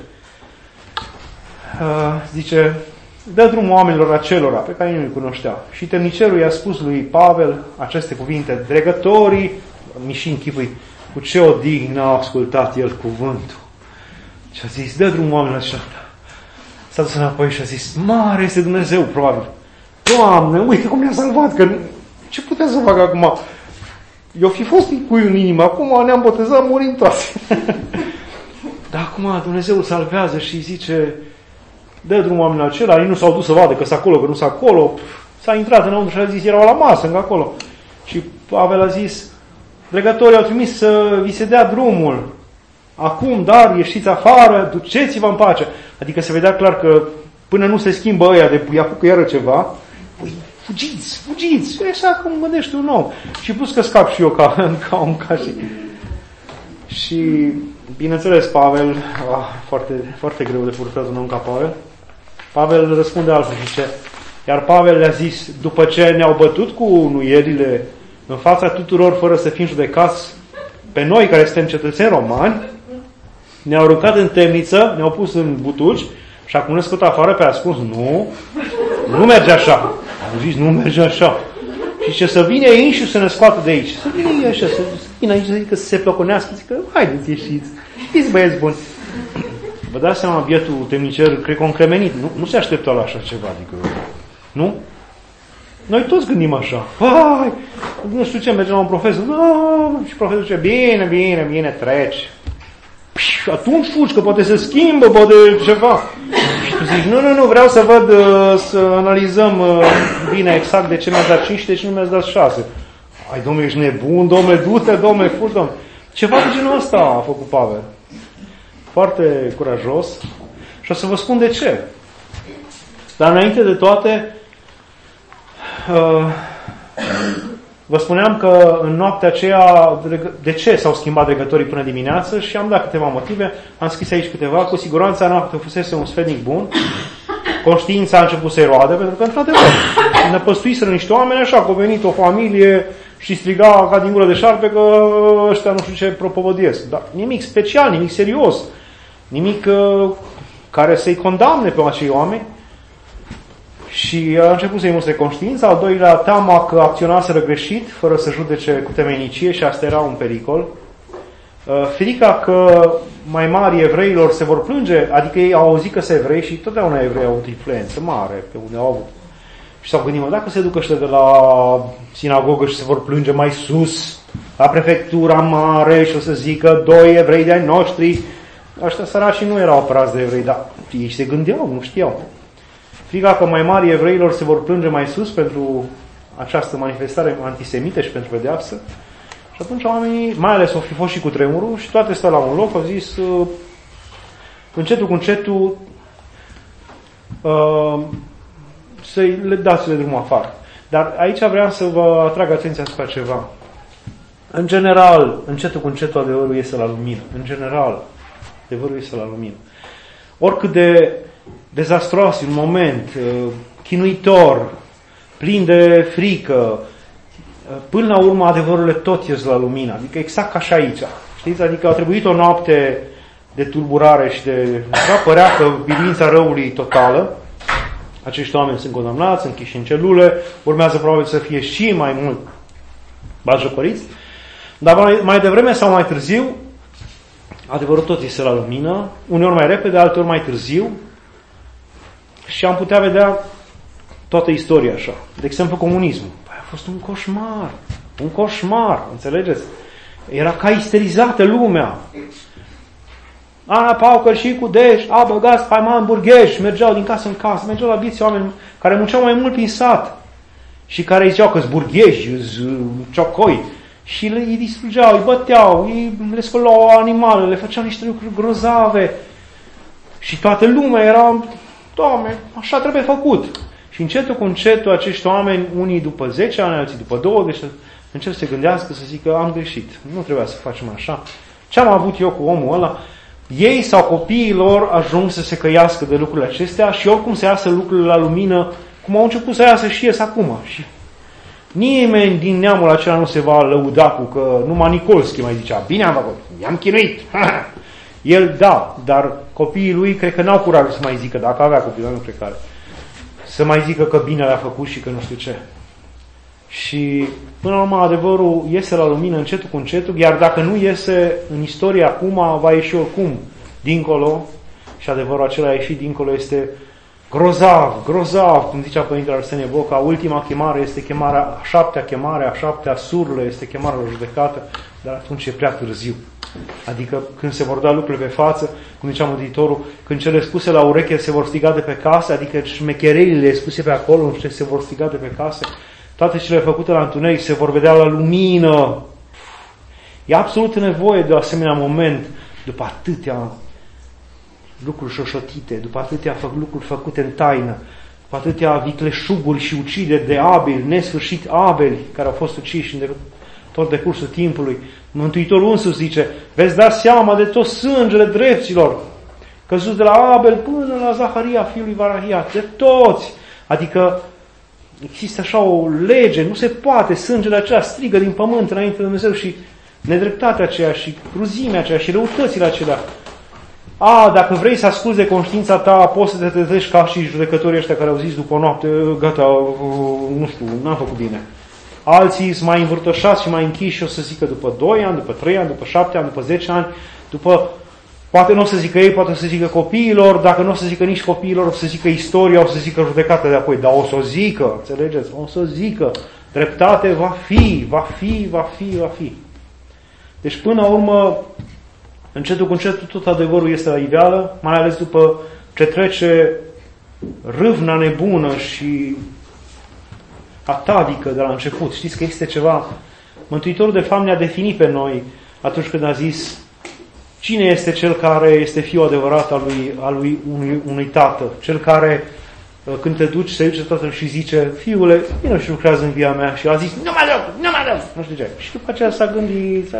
Zice, dă drumul oamenilor acelora pe care nu-i cunoștea. Și temnicerul i-a spus lui Pavel aceste cuvinte, dregătorii, miși închipui, cu ce odihnă a ascultat el cuvântul. Și a zis, dă drumul oamenilor acelora. S-a dus înapoi și a zis, mare este Dumnezeu, probabil. Doamne, uite cum ne-a salvat, că ce putea să facă acum? Eu fi fost cu în inimă, acum ne-am botezat, murim toți. Dar acum Dumnezeu îl salvează și zice, dă drumul oamenilor acela, ei nu s-au dus să vadă că s acolo, că nu s acolo. S-a intrat înăuntru și a zis, erau la masă, încă acolo. Și Pavel a zis, dregătorii au trimis să vi se dea drumul. Acum, dar, ieșiți afară, duceți-vă în pace. Adică se vedea clar că până nu se schimbă ăia de îi apucă iară ceva, păi, fugiți. E așa cum gândește un om. Și plus că scap și eu ca și... Și, bineînțeles, Pavel, foarte, foarte greu de purtat un om ca Pavel, Pavel răspunde altfel și zice, iar Pavel le-a zis, după ce ne-au bătut cu nuierile în fața tuturor, fără să fim judecați pe noi care suntem cetățeni romani, ne-au aruncat în temniță, ne-au pus în butuci și acum ne scot afară pe ascuns. Nu merge așa. Am zis, nu merge așa. Și ce să vină ei și să ne scoată de aici. Să vină ei așa, să vină aici, să zică, să se plăconească, să zică, haideți, ieșiți, fiți băieți buni. Vă dați seama, bietul temnicer, cred că încremenit, nu se așteptă la așa ceva, adică, nu? Noi toți gândim așa. Hai, nu știu ce, mergem la un profesor. Și profesorul zice, bine, treci. Și atunci fugi, că poate se schimbă, poate ceva. Și tu zici, nu, vreau să văd, să analizăm bine exact de ce mi-ați dat 5 și de ce nu mi-ați dat 6. Hai, domnule, ești nebun, domnule, du-te, domnule, fugi, domnule. Ceva de genul ăsta a făcut Pavel. Foarte curajos. Și o să vă spun de ce. Dar înainte de toate, vă spuneam că în noaptea aceea, de ce s-au schimbat dregătorii până dimineață și am dat câteva motive, am scris aici câteva, cu siguranță noaptea fusese un sfetnic bun, conștiința a început să-i roade, pentru că, într-adevăr, năpăstuiseră niște oameni așa, că a venit o familie și striga ca din gură de șarpe că ăștia nu știu ce propovădiesc. Dar nimic special, nimic serios, nimic care să-i condamne pe acei oameni. Și a început să-i mustre conștiința, al doilea teama că acționaseră greșit, fără să judece cu temeinicie și asta era un pericol. Frica că mai mari evreilor se vor plânge, adică ei au auzit că sunt evrei și totdeauna evrei au avut influență mare pe unde au avut. Și s-au gândit, dacă se ducă ăștia de la sinagogă și se vor plânge mai sus, la prefectura mare și o să zică 2 evrei de-ai noștri, ăștia săraci nu erau operați de evrei, dar ei se gândeau, nu știau. Frica că mai mari evreilor se vor plânge mai sus pentru această manifestare antisemită și pentru pedeapsă. Și atunci oamenii, mai ales au fi fost și cu tremurul, și toate stă la un loc, au zis încetul cu încetul să le dați drumul afară. Dar aici vreau să vă atrag atenția asupra ceva. În general, încetul cu încetul adevărul iese la lumină. În general, adevărul iese la lumină. Oricât de dezastros un moment, chinuitor, plin de frică, până la urmă adevărurile tot ies la lumină. Adică exact ca și aici. Știți? Adică a trebuit o noapte de tulburare și de... părea că biruința răului totală. Acești oameni sunt condamnați, închiși în celule, urmează probabil să fie și mai mult batjocoriți. Dar mai devreme sau mai târziu, adevărul tot iese la lumină, uneori mai repede, alteori mai târziu, și am putea vedea toată istoria așa. De exemplu, comunismul. A fost un coșmar, înțelegeți? Era ca isterizată lumea. Ana Paucăr și cu Deș, a băgat spaima în burgheș, mergeau din casă în casă, mergeau la biți oameni care munceau mai mult prin sat și care îi ziceau că-s burgheși, ciocoi, și îi distrugeau, îi băteau, le spălau animale, le făceau niște lucruri grozave și toată lumea era, Doamne, așa trebuie făcut. Și încetul cu încetul acești oameni, unii după 10 ani, alții după 20, încep să se gândească, să zică, am greșit, nu trebuia să facem așa. Ce am avut eu cu omul ăla? Ei sau copiii lor ajung să se căiască de lucrurile acestea și oricum să iasă lucrurile la lumină, cum au început să iasă și ies acum. Și nimeni din neamul acela nu se va lăuda cu că numai Nicolski mai zicea, bine am făcut, i-am chinuit. El da, dar copiii lui cred că n-au curajul să mai zică, dacă avea copii, nu cred că are, să mai zică că bine le-a făcut și că nu știu ce. Și până la urmă adevărul iese la lumină încetul cu încetul, iar dacă nu iese în istorie acum, va ieși oricum dincolo, și adevărul acela a ieșit dincolo, este grozav, cum zicea Părintele Arsenie Boca, ultima chemare este chemarea, a șaptea surlă este chemarea la judecată, dar atunci e prea târziu. Adică când se vor da lucrurile pe față, cum zicea Mântuitorul, când cele spuse la ureche se vor striga de pe case, adică șmechereile spuse pe acolo se vor striga de pe case, toate cele făcute la întuneric se vor vedea la lumină. E absolut nevoie de un asemenea moment, după atâtea lucruri șoșotite, după atâtea lucruri făcute în taină, după atâtea vicleșuguri și ucideri de Abel, nesfârșit Abel, care au fost uciși tot decursul timpului. Mântuitorul însuși zice, veți da seama de tot sângele drepților, căzut de la Abel până la Zaharia, fiul lui Barahia, de toți. Adică există așa o lege, nu se poate, sângele acela strigă din pământ înainte de Dumnezeu și nedreptatea aceea și cruzimea aceea și răutățile acelea. Dacă vrei să asculți de conștiința ta, poți să te trezești ca și judecătorii ăștia care au zis după o noapte, gata, nu știu, n-am făcut bine. Alții sunt mai învârtoșați și mai închiși și o să zică după 2 ani, după 3 ani, după 7 ani, după 10 ani, după, poate nu o să zică ei, poate o să zică copiilor, dacă nu o să zică nici copiilor, o să zică istoria, o să zică judecata de apoi, dar o să o zică, înțelegeți? O să zică, dreptate va fi. Deci până la urmă, încetul cu încetul tot adevărul este la iveală, mai ales după ce trece râvna nebună și atavică de la început. Știți că este ceva. Mântuitorul de fapt ne-a definit pe noi atunci când a zis cine este cel care este fiul adevărat al lui unui tată. Cel care când te duci, se duce tatăl și zice, fiule, vină și lucrează în via mea. Și a zis, nu mă duc. Nu știu ce. Și după aceea s-a gândit,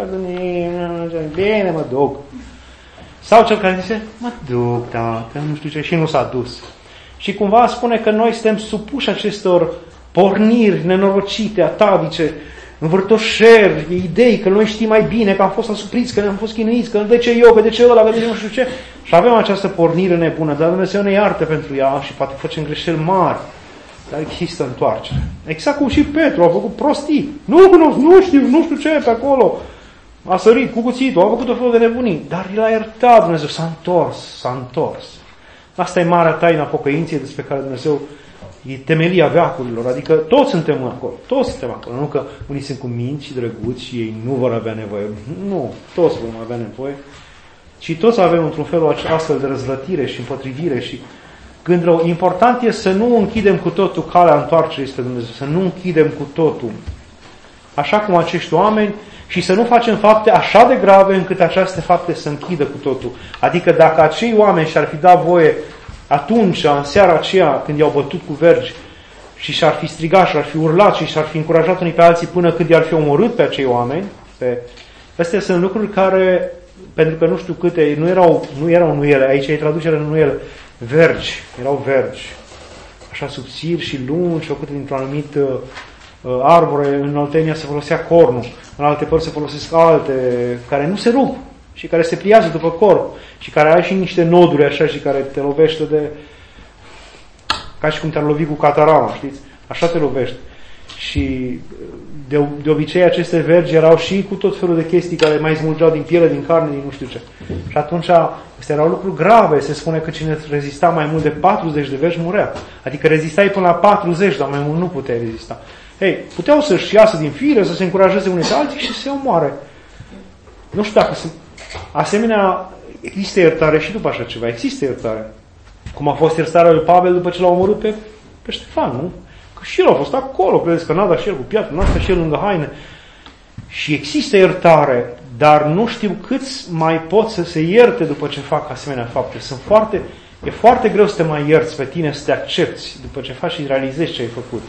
bine, mă duc. Sau cel care zice, mă duc, tată, nu știu ce, și nu s-a dus. Și cumva spune că noi suntem supuși acestor porniri nenorocite, atavice, învârtoșeri, idei, că noi știm mai bine, că am fost asupriți, că ne-am fost chinuiți, că de ce eu, că de ce ăla, că de ce nu știu ce. Și avem această pornire nebună, dar Dumnezeu ne iartă pentru ea și poate facem greșeli mari. Dar există întoarcere. Exact cum și Petru a făcut prostii. Nu știu ce pe acolo. A sărit cu cuțitul, a făcut o fel de nebunii. Dar el a iertat Dumnezeu, s-a întors. Asta e marea taina pocăinței despre care Dumnezeu e temelia veacurilor, adică toți suntem acolo. Nu că unii sunt cu minți și drăguți și ei nu vor avea nevoie. Nu, toți vom avea nevoie. Și toți avem într-un fel astfel de răzvătire și împotrivire și gând rău. Important este să nu închidem cu totul calea întoarcerii spre Dumnezeu, să nu închidem cu totul. Așa cum acești oameni și să nu facem fapte așa de grave încât aceste fapte să închidă cu totul. Adică dacă acei oameni și-ar fi dat voie atunci, în seara aceea, când i-au bătut cu vergi și și-ar fi strigat și-ar fi urlat și și-ar fi încurajat unii pe alții până când i-ar fi omorât pe acei oameni, astea sunt lucruri care, pentru că nu știu câte, nu erau nuiele, aici e traducerea în nuiele, erau vergi, așa subțiri și lungi, făcute dintr-un anumit arbore. În Oltenia se folosea cornul, în alte părți se folosesc alte, care nu se rup și care se pliază după corp și care are și niște noduri așa și care te lovește ca și cum te-ar lovi cu catarama, știți? Așa te lovește. Și de obicei aceste vergi erau și cu tot felul de chestii care mai smulgeau din piele, din carne, din nu știu ce. Și atunci astea erau lucruri grave. Se spune că cine rezista mai mult de 40 de vergi murea. Adică rezistai până la 40, dar mai mult nu puteai rezista. Puteau să-și iasă din fire, să se încurajeze unii pe alții și să se omoare. Nu știu dacă sunt asemenea, există iertare și după așa ceva. Există iertare. Cum a fost iertarea lui Pavel după ce l-a omorât pe Ștefan, nu? Că și el a fost acolo, credeți că n-a dat și el cu piatră, n-a stat și el lângă haine. Și există iertare, dar nu știu câți mai pot să se ierte după ce fac asemenea fapte. E foarte greu să te mai ierți pe tine, să te accepti după ce faci și realizezi ce ai făcut.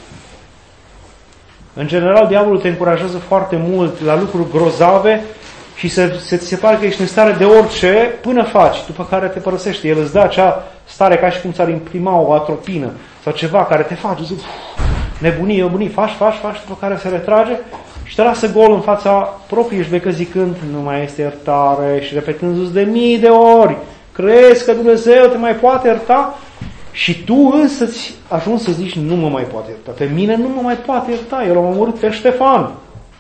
În general, diavolul te încurajează foarte mult la lucruri grozave și să ți se pare că ești în stare de orice până faci, după care te părăsește. El îți dă acea stare ca și cum ți-ar imprima o atropină sau ceva care te face, zic, nebunie, faci, după care se retrage și te lasă gol în fața propriei șbecă zicând, nu mai este iertare și repetându-ți de mii de ori, crezi că Dumnezeu te mai poate ierta? Și tu însăți ajungi să zici, nu mă mai poate ierta. Pe mine nu mă mai poate ierta. Eu l-am omorât pe Ștefan.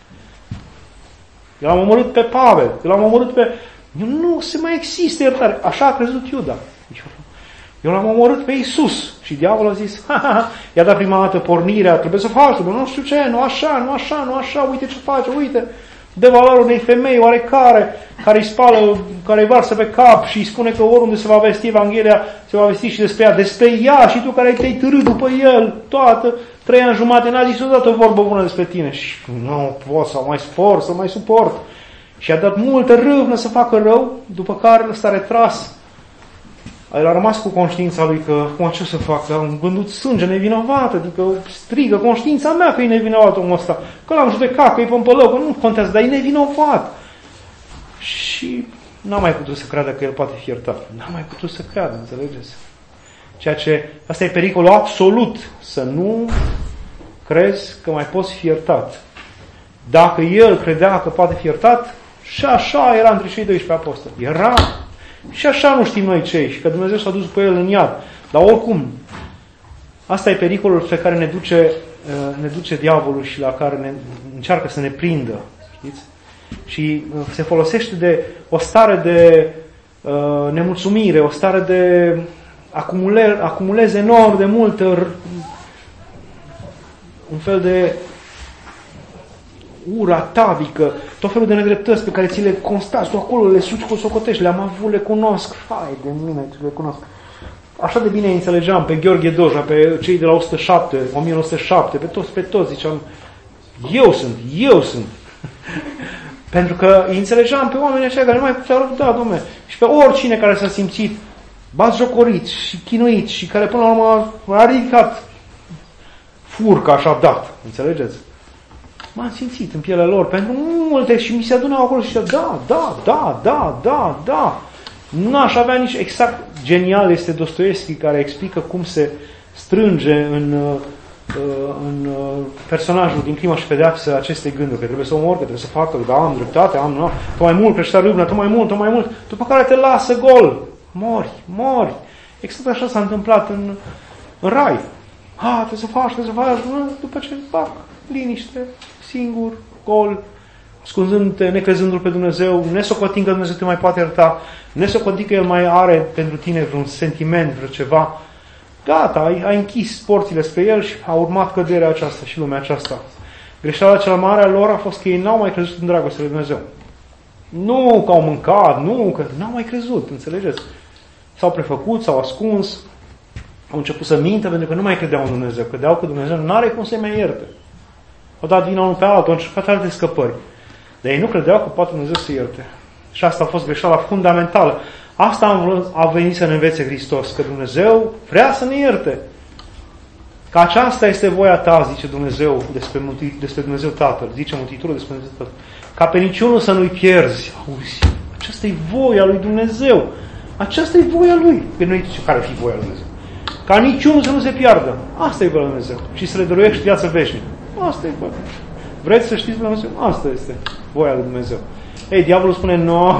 Eu l-am omorât pe Pavel. Eu l-am omorât pe... Nu se mai există iertare. Așa a crezut Iuda. Eu l-am omorât pe Iisus. Și diavolul a zis, i-a dat prima dată pornirea, trebuie să faci, nu știu ce, nu așa, uite ce face, uite. De valoare unei femei oarecare, care îi spală, care îi varsă pe cap și îi spune că oriunde se va vesti Evanghelia, se va vesti și despre ea și tu care te-ai târât după el, toată 3 ani jumate, n-a zis odată o vorbă bună despre tine. Și nu pot să mai suport. Și a dat multă râvnă să facă rău, după care s-a retras El a rămas cu conștiința lui că, cum ce să fac, că am vândut sânge nevinovat, adică strigă conștiința mea că e nevinovat omul ăsta, că l-am judecat, că e pămpălău, că nu contează, dar e nevinovat. Și n-a mai putut să creadă că el poate fi iertat. N-a mai putut să creadă, înțelegeți? Ceea ce, asta e pericolul absolut, să nu crezi că mai poți fi iertat. Dacă el credea că poate fi iertat, și așa era între cei 12 apostoli. Era. Și așa nu știm noi cei, și că Dumnezeu s-a dus pe el în iad. Dar oricum, asta e pericolul pe care ne duce diavolul și la care încearcă să ne prindă. Știți? Și se folosește de o stare de nemulțumire, o stare de acumulez enorm de multă, un fel de ura tavică, tot felul de nedreptăți pe care ți le constați tu acolo, le suci cu socotești, le-am avut, le cunosc, fai de mine, le cunosc. Așa de bine îi înțelegeam pe Gheorghe Doja, pe cei de la 1907, pe toți, ziceam, eu sunt. Pentru că îi înțelegeam pe oamenii aceia care nu mai puteau răbda, Dom'le, și pe oricine care s-a simțit batjocorit și chinuit și care până la urmă a ridicat furca așa dat, înțelegeți? M-am simțit în pielea lor pentru multe și mi se adunau acolo și zicea, da. Nu aș avea nici exact genial este Dostoevski care explică cum se strânge în personajul din Crima și Pedeapsă aceste gânduri, că trebuie să omor, că trebuie să facă, da, am dreptate, tot mai mult, creștea râvnă, tot mai mult, după care te lasă gol. Mori. Exact așa s-a întâmplat în rai. Trebuie să faci, după ce fac, liniște, singur, gol, ascunzându-te, necrezându-L pe Dumnezeu, nesocotind că Dumnezeu te mai poate ierta, nesocotind că El mai are pentru tine vreun sentiment, vreo ceva. Gata, ai închis porțile spre El și a urmat căderea aceasta și lumea aceasta. Greșeala cea mare a lor a fost că ei n-au mai crezut în dragostea lui Dumnezeu. Nu că au mâncat, nu că n-au mai crezut, înțelegeți? S-au prefăcut, s-au ascuns, au început să mintă pentru că nu mai credeau în Dumnezeu. Credeau că Dumnezeu nu are cum să-i mai ierte. Au dat vina unul pe altul, au încercat alte scăpări. Dar ei nu credeau că poate Dumnezeu să ierte. Și asta a fost greșeala fundamentală. Asta a venit să ne învețe Hristos, că Dumnezeu vrea să ne ierte. Că aceasta este voia ta, zice Dumnezeu despre Dumnezeu Tatăl, zice Mântuitorul despre Dumnezeu Tatăl. Ca pe niciunul să nu-i pierzi. Auzi, aceasta e voia lui Dumnezeu. Aceasta e voia Lui. Că nu știu care ar fi voia lui Dumnezeu. Ca niciunul să nu se piardă. Asta e voia lui Dumnezeu. Și să le dăruiești viață veșnică. Asta e voia. Vreți să știți Dumnezeu? Asta este voia lui Dumnezeu. Ei, diavolul spune, nu.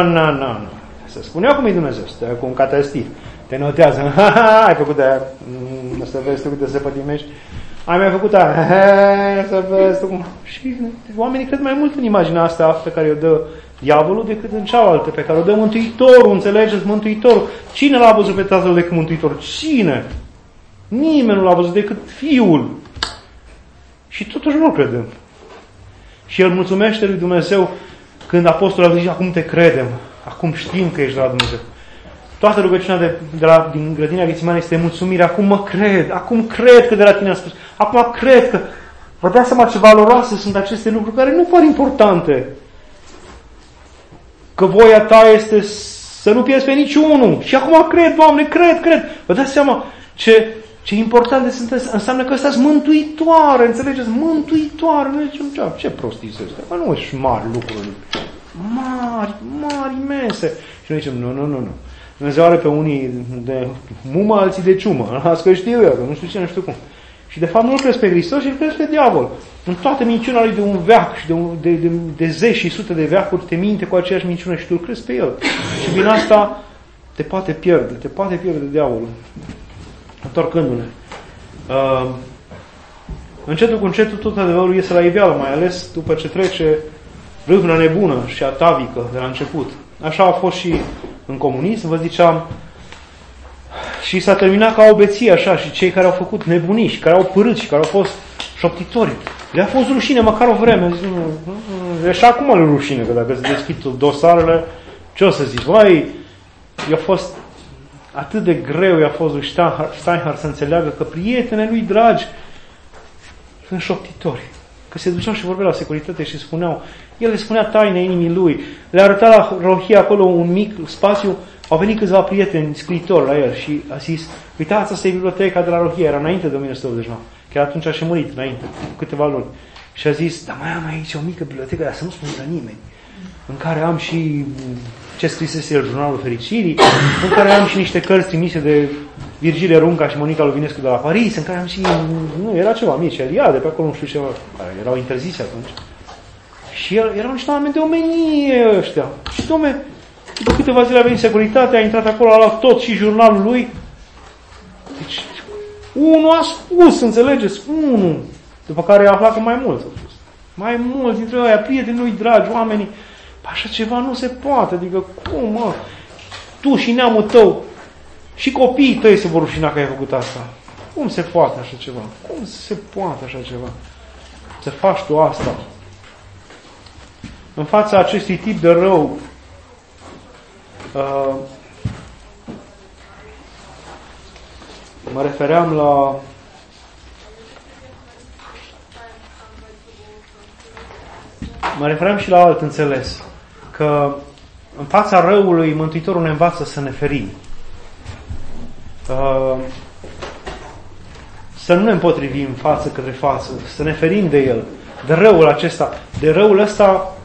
Să spune acum e Dumnezeu. Stă cu un catestiv. Te notează. Ai făcut aia. Să vezi tu câte se pătimești. Ai mai făcut aia. Să vezi tu cum. Și oamenii cred mai mult în imaginea asta pe care o dă diavolul decât în cealaltă pe care o dă Mântuitorul. Înțelegeți? Mântuitorul. Cine l-a văzut pe Tatăl decât Mântuitorul? Cine? Nimeni nu l-a văzut decât Fiul. Și totuși nu credem. Și El mulțumește lui Dumnezeu când apostolul a zis, acum te credem. Acum știm că ești de la Dumnezeu. Toată rugăciunea din grădina Ghețimani este mulțumire. Acum mă cred. Acum cred că de la tine am spus. Acum cred că... Vă dați seama ce valoroase sunt aceste lucruri care nu par importante. Că voia ta este să nu pierzi pe niciunul. Și acum cred, Doamne, cred. Vă dați seama ce importante sunt astea. Înseamnă că ăsta sunt mântuitoare, înțelegeți? Mântuitoare. Noi zicem, ce prostii sunt astea? Nu ești mari lucruri. Mari, imense. Și noi zicem, nu. Dumnezeu are pe unii de mumă, alții de ciumă. Las că știu eu, că nu știu ce, nu știu cum. Și de fapt nu-L crezi pe Hristos, ci îl crezi pe diavol. În toată minciuna lui de un veac și de zeci și sute de veacuri te minte cu aceeași minciună și tu îl crezi pe el. Și din asta te poate pierde diavolul. Întorcându-ne. Încetul cu încetul tot adevărul iese la iveală, mai ales după ce trece râvna nebună și atavică de la început. Așa a fost și în comunism, vă ziceam, și s-a terminat ca o beție așa și cei care au făcut nebunii și care au părât și care au fost șoptitori, le-a fost rușine măcar o vreme. Și acum le rușine, că dacă îți deschid dosarele, ce o să zici? Băi, i-a fost atât de greu i-a fost lui Steinhardt să înțeleagă că prietenii lui dragi sunt șoptitori. Că se duceau și vorbeau la securitate și el le spunea taine inimii lui. Le arăta la rohie acolo un mic spațiu au venit câțiva prieteni scriitori la el și a zis, uitați, asta e biblioteca de la Rohia, era înainte de 1989, chiar atunci a și murit, înainte, cu câteva luni. Și a zis, dar mai am aici o mică bibliotecă, dar să nu spun la nimeni, în care am și ce scrisese el, Jurnalul Fericirii, în care am și niște cărți trimise de Virgilie Runca și Monica Lovinescu de la Paris, în care am și, nu, era ceva mici, Eliade, pe acolo nu știu ceva, care erau interzise atunci. Și erau niște oameni de omenie ăștia. Și, dom'le, după câteva zile a venit securitatea, a intrat acolo, a luat tot și jurnalul lui. Deci, unul a spus, înțelegeți? Unul. După care a aflat că mai mulți au spus. Mai mulți dintre ăia, prietenii lui dragi, oamenii. Așa ceva nu se poate. Adică, cum, mă? Tu și neamul tău și copiii tăi se vor rușina că ai făcut asta. Cum se poate așa ceva? Cum se poate așa ceva? Să faci tu asta? În fața acestui tip de rău, mă refeream și la alt înțeles, că în fața răului Mântuitorul ne învață să ne ferim. Să nu ne împotrivim față către față, să ne ferim de el, de răul acesta, de răul ăsta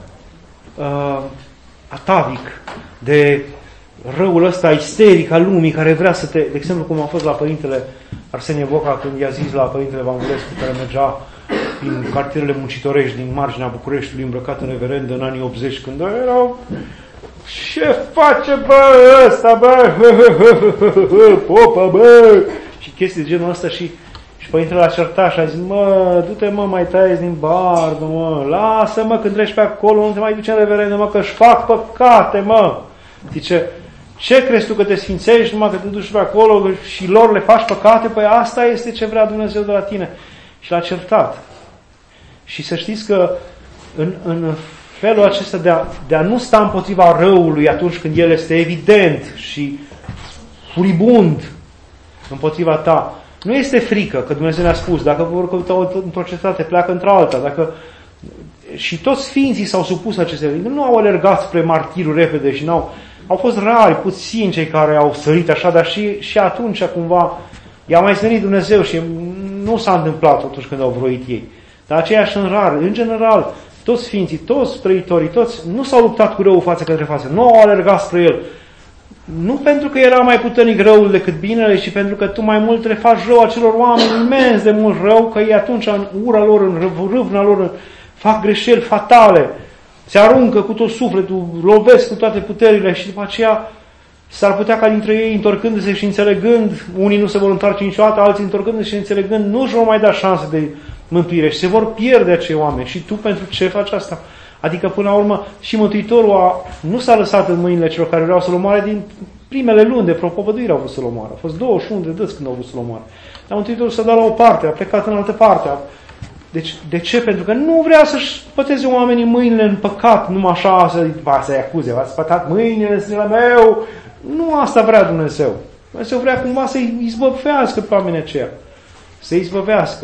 atavic, de răul ăsta isteric al lumii care vrea să te... De exemplu, cum a fost la Părintele Arsenie Boca când i-a zis la Părintele Evanghelescu care mergea prin cartierele muncitorești din marginea Bucureștiului îmbrăcat în reverendă în anii 80, când erau... Ce face, bă, ăsta, bă? Popă, bă! Și chestii de genul ăsta și Părintele l-a certat și a zis, mă, du-te, mă, mai taieți din barbă, mă, lasă-mă când treci pe acolo, nu te mai duce în reverendă, mă, că-și fac păcate, mă. Zice, ce crezi tu că te sfințești numai că te duci pe acolo și lor le faci păcate? Păi asta este ce vrea Dumnezeu de la tine. Și l-a certat. Și să știți că în felul acesta de a nu sta împotriva răului atunci când el este evident și furibund împotriva ta, nu este frică, că Dumnezeu ne-a spus, dacă vor căuta într-o cetate, pleacă într-alta, dacă... Și toți sfinții s-au supus acestei lucruri, nu au alergat spre martirul repede și au fost rari, puțini cei care au sărit așa, dar și atunci cumva i-a mai sărit Dumnezeu și nu s-a întâmplat totuși când au vroit ei. Dar aceia sunt rari. În general, toți sfinții, toți trăitorii, toți nu s-au luptat cu răul față către față, nu au alergat spre el. Nu pentru că era mai puternic răul decât binele, ci pentru că tu mai mult le faci rău acelor oameni imens de mult rău, că ei atunci în ura lor, în râvna lor, fac greșeli fatale, se aruncă cu tot sufletul, lovesc cu toate puterile și după aceea s-ar putea ca dintre ei, întorcându-se și înțelegând, unii nu se vor întoarce niciodată, alții întorcându-se și înțelegând, nu își vor mai da șanse de mântuire și se vor pierde acei oameni. Și tu pentru ce faci asta? Adică, până la urmă, și Mântuitorul nu s-a lăsat în mâinile celor care vreau să-L omoare din primele luni de propovăduire au vrut să-L omoare. Au fost 21 de dăți când au vrut să-L omoare. Dar Mântuitorul s-a dat la o parte, a plecat în altă parte. Deci, de ce? Pentru că nu vrea să-și păteze oamenii mâinile în păcat, numai așa, să-i acuze, v-ați pătat mâinile în sânile meu. Nu asta vrea Dumnezeu. Dumnezeu vrea cumva să-i izbăvească pe oamenii aceia. Să-i izbăvească.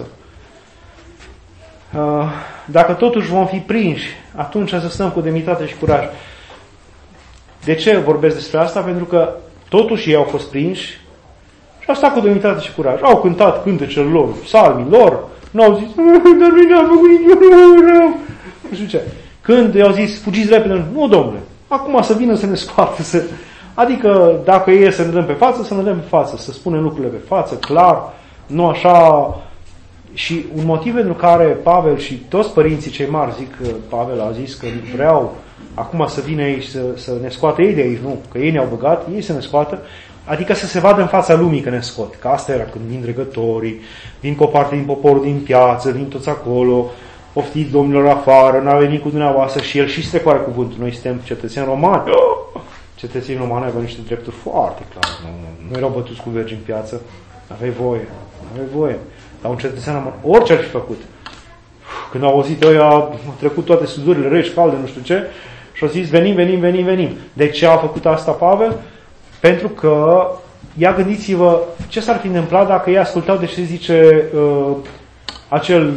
Dacă totuși vom fi prinși, atunci să stăm cu demnitate și curaj. De ce vorbesc despre asta? Pentru că totuși ei au fost prinși și au stat cu demnitate și curaj. Au cântat cântecele lor, psalmii lor, n-au zis, dar nu ne-a făcut niciun rău. Nu știu ce. Când i-au zis, fugiți repede, nu, domnule, acum să vină să ne scoată. Adică, dacă e să ne dăm pe față, să ne dăm pe față, să spunem lucrurile pe față, clar, nu așa. Și un motiv pentru care Pavel și toți părinții cei mari, zic că Pavel a zis că vreau acum să vină aici, să ne scoată ei de aici, nu, că ei ne-au băgat, ei să ne scoată, adică să se vadă în fața lumii că ne scot. Că asta era când vin dregătorii, vin cu o parte din poporul din piață, vin toți acolo, poftiți domnilor afară, n-a venit cu dumneavoastră și el și strecoare cuvântul. Noi suntem cetățeni romani. Cetățenii romani aveau niște drepturi foarte clare. Nu erau bătuți cu vergi în piață. N-aveai voie. Dar un cetățean român, orice ar fi făcut. Când au auzit ăia, au trecut toate sudurile reci, calde, nu știu ce, și au zis, venim. De ce a făcut asta Pavel? Pentru că, ia gândiți-vă, ce s-ar fi întâmplat dacă ei ascultau de ce zice acel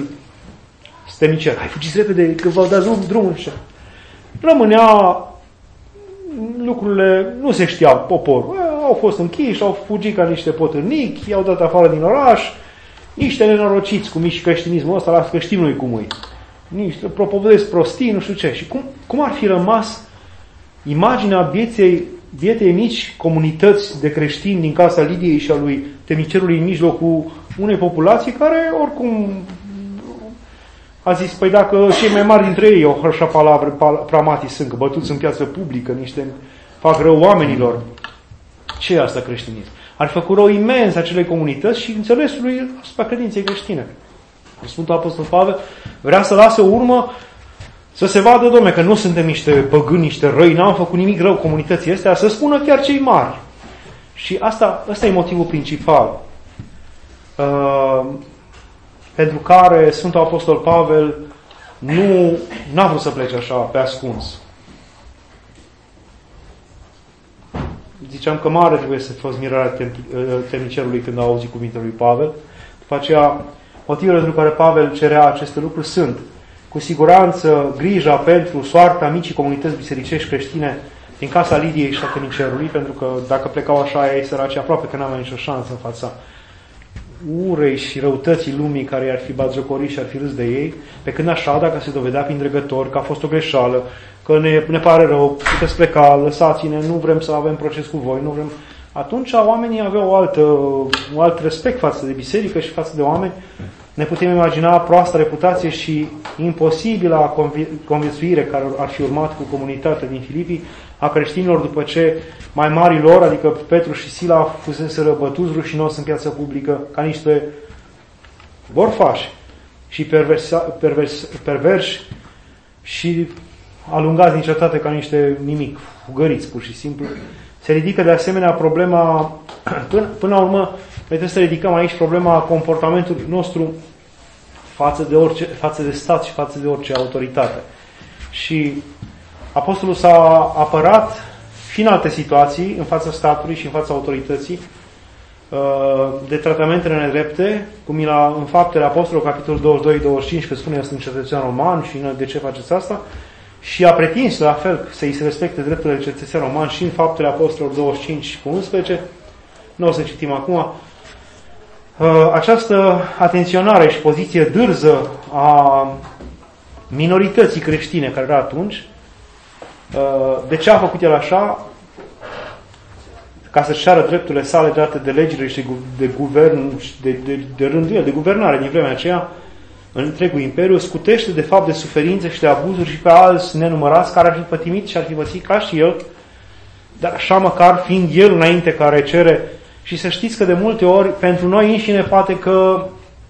stemicer. Hai, fugiți repede, că v-au dat drumul. Rămânea lucrurile nu se știau, poporul. Au fost închiși, au fugit ca niște potârnichi, i-au dat afară din oraș, niște nenorociți, cum e și creștinismul ăsta, las că știm noi cum e. Niște propovădesc prostii, nu știu ce. Și cum ar fi rămas imaginea bietei mici comunități de creștini din casa Lidiei și a lui Temnicerului în mijlocul unei populații care oricum a zis, păi dacă cei mai mari dintre ei au așa pramatii sunt, că bătuți în piață publică, niște fac rău oamenilor. Ce e asta creștinism? Ar fi făcut rău imens acelei comunități și înțelesului asupra credinței creștine. Sfântul Apostol Pavel vrea să lase o urmă să se vadă, dom'le, că nu suntem niște păgâni, niște răi, n-am făcut nimic rău comunității astea, să spună chiar cei mari. Și ăsta e motivul principal pentru care Sfântul Apostol Pavel n-a vrut să plece așa pe ascuns. Ziceam că mare trebuie să fost mirarea temnicerului când a auzit cuvintele lui Pavel. După aceea, motivele pentru care Pavel cerea aceste lucruri sunt, cu siguranță, grija pentru soarta micii comunități bisericești creștine din casa Lidiei și a temnicerului, pentru că dacă plecau așa ei săraci, aproape că n-aveam nicio șansă în fața urei și răutății lumii care i-ar fi batjocorit și ar fi râs de ei, pe când așa, dacă se dovedea prin dregători că a fost o greșeală, că ne pare rău, puteți pleca, lăsați-ne, nu vrem să avem proces cu voi, nu vrem... Atunci oamenii aveau un alt respect față de biserică și față de oameni. Ne putem imagina proasta reputație și imposibilă conviețuire care ar fi urmat cu comunitatea din Filipii a creștinilor după ce mai marii lor, adică Petru și Sila, fuseseră bătuți rușinos în piața publică ca niște borfași și perverși și alungați din cetate ca niște nimic, fugăriți pur și simplu. Se ridică de asemenea problema, până la urmă, noi trebuie să ridicăm aici problema comportamentului nostru față de stat și față de orice autoritate. Și Apostolul s-a apărat și în alte situații, în fața statului și în fața autorității, de tratamentele nedrepte, cum e în Faptele Apostolului, capitolul 22-25, că spune că sunt cetățean roman și de ce faceți asta, și a pretins la fel să-i se respecte drepturile de cetățean roman și în Faptele Apostolilor 25-11, nu o să citim acum, această atenționare și poziție dârză a minorității creștine care era atunci, de ce a făcut el așa? Ca să-și ceară drepturile sale date de legile și de guvern, de rânduieli, de guvernare din vremea aceea, în întregul imperiu, scutește de fapt de suferințe și de abuzuri și pe alți nenumărați care ar fi pătimit și ar fi pățit ca și el, dar așa măcar fiind el înainte care cere. Și să știți că de multe ori, pentru noi înșine, poate că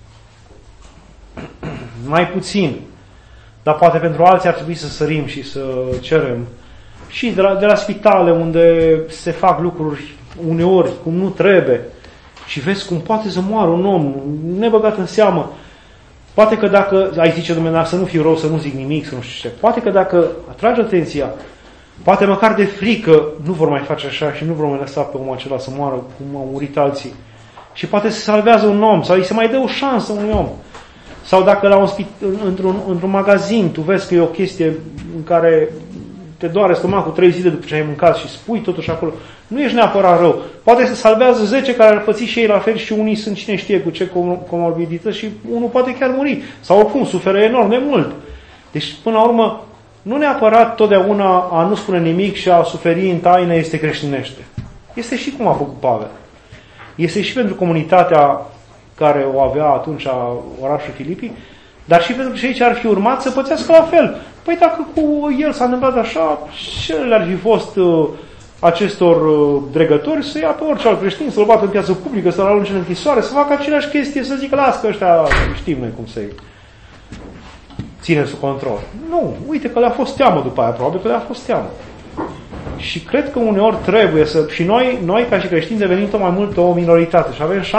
mai puțin, dar poate pentru alții ar trebui să sărim și să cerem. Și de la spitale, unde se fac lucruri uneori cum nu trebuie, și vezi cum poate să moară un om nebăgat în seamă. Poate că dacă, ai zice Dumnezeu, să nu fiu rău, să nu zic nimic, să nu știu ce, poate că dacă atragi atenția, poate măcar de frică nu vor mai face așa și nu vor mai lăsa pe omul acela să moară cum au murit alții. Și poate se salvează un om sau îi se mai dă o șansă unui om. Sau dacă într-un magazin tu vezi că e o chestie în care te doare stomacul 3 zile după ce ai mâncat și spui totuși acolo, nu ești neapărat rău. Poate se salvează 10 care ar păți și ei la fel și unii sunt cine știe cu ce comorbidități și unul poate chiar muri. Sau oricum suferă enorm de mult. Deci până la urmă nu neapărat totdeauna a nu spune nimic și a suferi în taină este creștinește. Este și cum a făcut Pavel. Este și pentru comunitatea care o avea atunci orașul Filipii, dar și pentru cei ce ar fi urmat să pățească la fel. Păi dacă cu el s-a întâmplat așa, ce le-ar fi fost acestor dregători să ia pe orice alt creștin, să-l bată în piață publică, să-l arunce în închisoare, să facă aceleași chestii, să zică, las că ăștia știm noi cum să-i ține sub control. Nu, uite că le-a fost teamă după aia, probabil că le-a fost teamă. Și cred că uneori trebuie să... Și noi ca și creștini devenim tot mai mult o minoritate și avem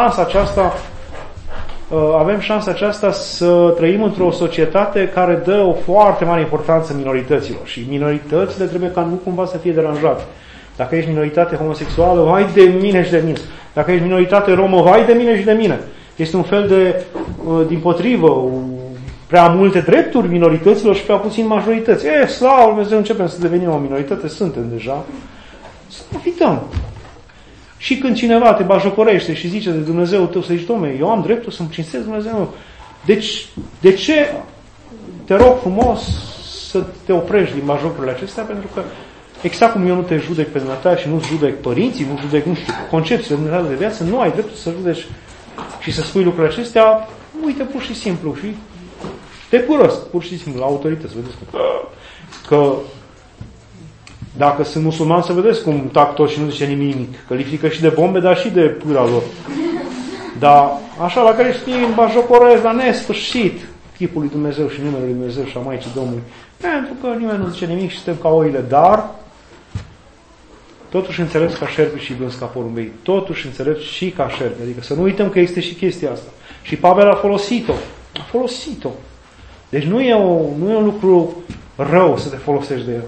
șansa aceasta să trăim într-o societate care dă o foarte mare importanță minorităților. Și minoritățile trebuie ca nu cumva să fie deranjate. Dacă ești minoritate homosexuală, vai de mine și de mine. Dacă ești minoritate romă, vai de mine și de mine. Este un fel de, dimpotrivă, prea multe drepturi minorităților și prea puțin majorități. Slavă Dumnezeu, începem să devenim o minoritate, suntem deja. Să profităm. Și când cineva te bajocorește și zice de Dumnezeu tău, să zici, Dom'le, eu am dreptul să-mi cinstesc Dumnezeu meu. Deci, de ce te rog frumos să te oprești din bajocurile acestea? Pentru că exact cum eu nu te judec pe dumneata și nu-ți judec părinții, nu judec, nu știu, concepțiile dumneata de viață, nu ai dreptul să judeci și să spui lucrurile acestea, uite pur și simplu și te părăsc, pur și simplu, la autorități. Vedeți că dacă sunt musulmani, să vedeți cum tac toți și nu zice nimic. Că li frică și de bombe, dar și de pura lor. Dar așa la creștini bajocoresc la nesfârșit chipul lui Dumnezeu și numele lui Dumnezeu și a Maicii Domnului. Pentru că nimeni nu zice nimic și suntem ca oile, dar totuși înțelepți ca șerpi și blânzi ca porumbei. Totuși înțelepți și ca șerpi. Adică să nu uităm că este și chestia asta. Și Pavel a folosit-o. A folosit-o. Deci nu e un lucru rău să te folosești de el.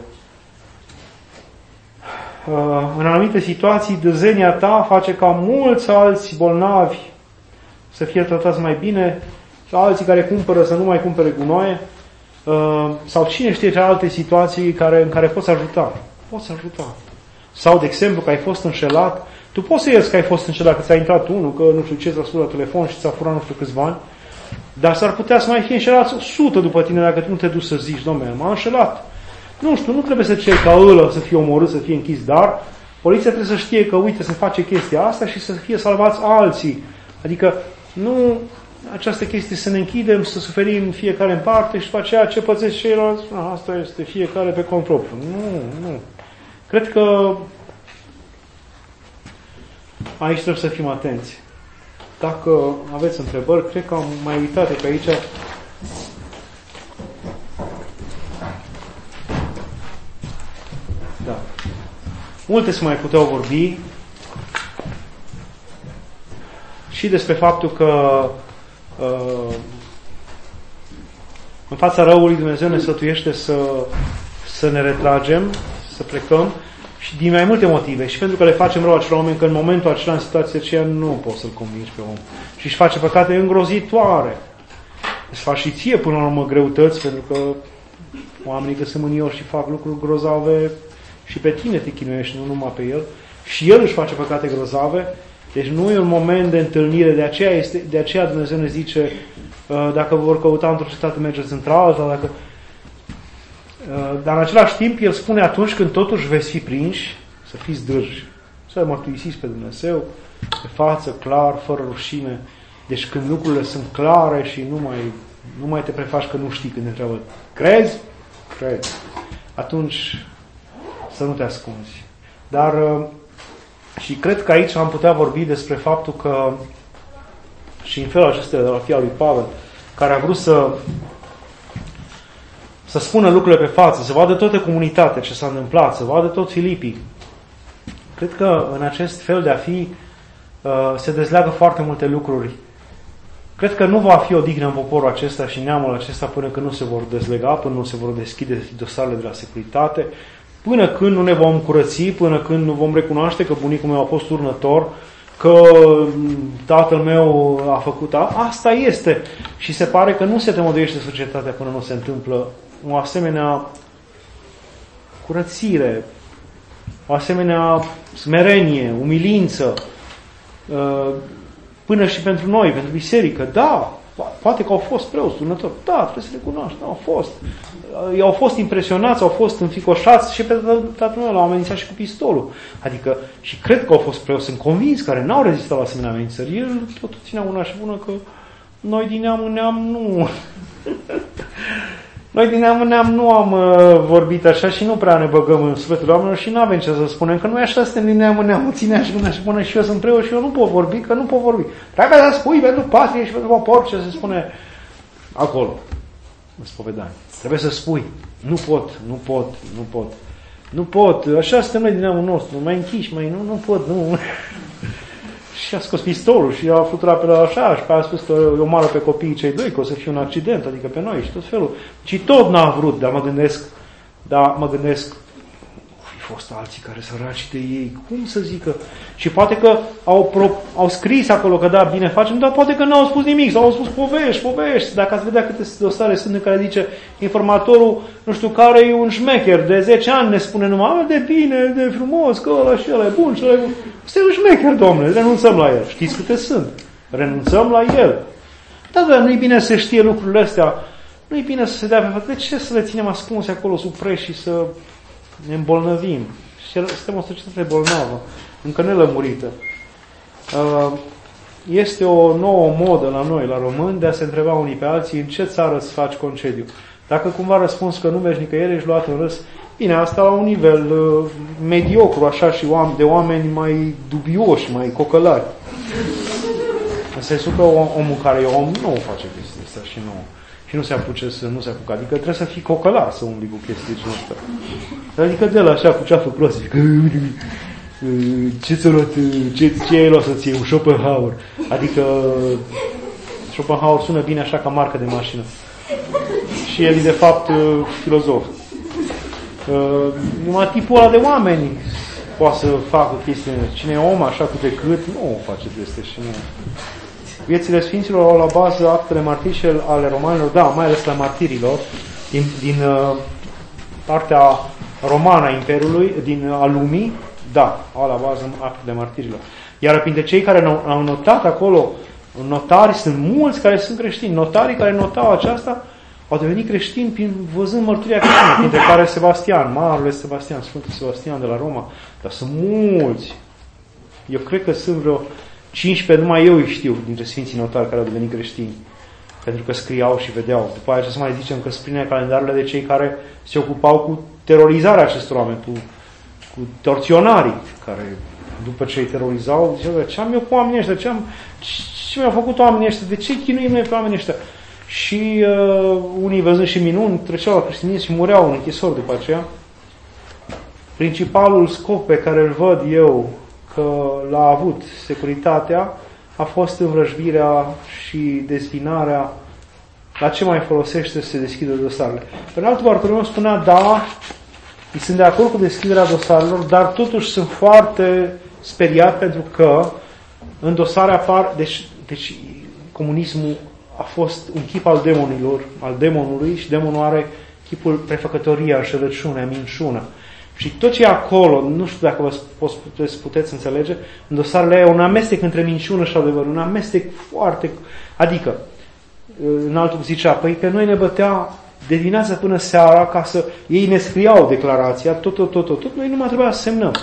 În anumite situații, dârzenia ta face ca mulți alți bolnavi să fie tratați mai bine, sau alții care cumpără să nu mai cumpere gunoaie, sau cine știe ce alte situații în care poți ajuta. Poți ajuta. Sau, de exemplu, că ai fost înșelat, tu poți să ierți că ai fost înșelat, că ți-a intrat unul, că nu știu ce ți-a spus la telefon și ți-a furat nu știu câți bani, dar s-ar putea să mai fie înșelat 100 după tine dacă tu nu te duci să zici, Dom'le, m-a înșelat. Nu știu, nu trebuie să ceri ca ăla să fie omorât, să fie închis, dar poliția trebuie să știe că, uite, se face chestia asta și să fie salvați alții. Adică, nu această chestie să ne închidem, să suferim fiecare în parte și după aceea ce pățesc ceilalți, asta este fiecare pe cont propriu. Nu. Cred că aici trebuie să fim atenți. Dacă aveți întrebări, cred că am mai uitat pe aici. Da. Multe se mai puteau vorbi și despre faptul că în fața răului Dumnezeu ne sfătuiește să ne retragem, să plecăm și din mai multe motive. Și pentru că le facem rău acelor oameni, că în momentul acela, în situația aceea, nu poți să-l convingi pe om. Și își face păcate îngrozitoare. Îți faci și ție până la urmă greutăți, pentru că oamenii că sunt mânioși și fac lucruri grozave și pe tine te chinuiești, nu numai pe el. Și el își face păcate grozave. Deci nu e un moment de întâlnire. De aceea Dumnezeu ne zice, dacă vă vor căuta într-o cetate, mergeți într-alta, dar în același timp El spune atunci când totuși veți fi prinși, să fiți dârji, să mărturisiți pe Dumnezeu, pe față, clar, fără rușine. Deci când lucrurile sunt clare și nu mai te prefaci că nu știi când te întreabă, crezi? Crezi. Atunci să nu te ascunzi. Dar și cred că aici am putea vorbi despre faptul că și în felul acesta de la fia lui Pavel, care a vrut să spună lucrurile pe față, să vadă toată comunitatea ce s-a întâmplat, să vadă tot Filipii. Cred că în acest fel de a fi se dezleagă foarte multe lucruri. Cred că nu va fi odihnă în poporul acesta și neamul acesta până când nu se vor dezlega, până nu se vor deschide dosarele de la securitate, până când nu ne vom curăți, până când nu vom recunoaște că bunicul meu a fost urnător, că tatăl meu a făcut asta este. Și se pare că nu se temăduiește societatea până nu se întâmplă o asemenea curățire, o asemenea smerenie, umilință, până și pentru noi, pentru biserică. Da, poate că au fost preoți, turnători. Da, trebuie să recunoaște, au fost. Ei au fost impresionați, au fost înficoșați și pe tatăl meu l-au amenințat și cu pistolul. Adică, și cred că au fost preoți, sunt convins, care n-au rezistat la asemenea amenințări. El tot ținea una și bună că noi din neam în neam nu... Noi din neam în neam nu am vorbit așa și nu prea ne băgăm în sufletul oamenilor și nu avem ce să spunem, că noi așa suntem din neam în neam, ținea și bună și bună și eu sunt preot și eu nu pot vorbi, că nu pot vorbi. Trebuie să spui pentru patrie și pentru popor ce se spune acolo, în spovedanie. Trebuie să spui, nu pot, așa suntem noi din neamul nostru, mai închiși, nu pot. Și a scos pistolul și a fluturat pe la așa și a spus că eu omoară pe copiii cei doi, că o să fie un accident, adică pe noi și tot felul. Și tot n-a vrut, dar mă gândesc, fost alții care săraci de ei, cum să zică? Și poate că au scris acolo că da, bine facem, dar poate că n-au spus nimic, sau au spus povești. Dacă ați vedea câte dosare sunt în care zice informatorul, nu știu care, e un șmecher, de 10 ani ne spune numai, de bine, de frumos, că ăla și ăla e bun, și ăla e bun. Ăsta e un șmecher, domnule, renunțăm la el. Știți câte sunt? Renunțăm la el. Dar nu-i bine să știe lucrurile astea. Nu-i bine să se dea pe față. De ce să le ținem ascunse acolo sub preș și să ne îmbolnăvim? Suntem o societate bolnavă, încă nelămurită. Este o nouă modă la noi, la români, de a se întreba unii pe alții în ce țară îți faci concediu. Dacă cumva răspunzi că nu mergi nicăieri, ești luat în râs, bine, asta la un nivel mediocru, așa, și de oameni mai dubioși, mai cocălari. În sensul că omul care e om nu face chestia asta și nu se apuce nu se apucă. Adică trebuie să fii cocălar să umbli cu chestii de asta. Adică de la așa cu ceafă proastă, ce ai luat să-ți iei? Un Schopenhauer. Adică Schopenhauer sună bine așa ca marcă de mașină. Și el e de fapt filozof. Numai tipul ăla de oameni poate să facă chestii. Cine e om așa cu de cât, nu o face de astea și nu. Viețile Sfinților au la bază actele martirice ale romanilor, da, mai ales la martirilor, din partea romană a Imperiului, a lumii, da, au la bază actele martirilor. Iar printre cei care au notat acolo, notari, sunt mulți care sunt creștini. Notarii care notau aceasta au devenit creștini văzând mărturia creștină, printre care Sebastian, Marele Sebastian, Sfântul Sebastian de la Roma. Dar sunt mulți. Eu cred că sunt vreo 15, numai eu îi știu, dintre Sfinții Notari care au devenit creștini. Pentru că scriau și vedeau. După aceea să mai zicem că spune calendarele de cei care se ocupau cu terorizarea acestor oameni, cu torționarii, care după ce îi terorizau, ziceau, ce am eu cu oamenii ăștia? Ce mi-au făcut oamenii ăștia? De ce chinuim noi pe oamenii ăștia? Și unii văzând și minuni, treceau la creștinism și mureau în închisori după aceea. Principalul scop pe care îl văd eu că l-a avut securitatea a fost învrăjbirea și dezbinarea. La ce mai folosește să se deschidă dosarele? În altul Bartolomeu spunea, da, îi sunt de acord cu deschiderea dosarelor, dar totuși sunt foarte speriat pentru că în dosare apar, deci comunismul a fost un chip al demonului și demonul are chipul prefăcătoria, înșelăciunea, minciună. Și tot ce e acolo, nu știu dacă vă puteți înțelege, în dosarele aia, un amestec între minciună și adevăr, un amestec foarte... Adică, în altul zicea, păi că noi ne bătea de dimineață până seara ca să... Ei ne scriau declarația, tot, noi nu mai trebuia să semnăm.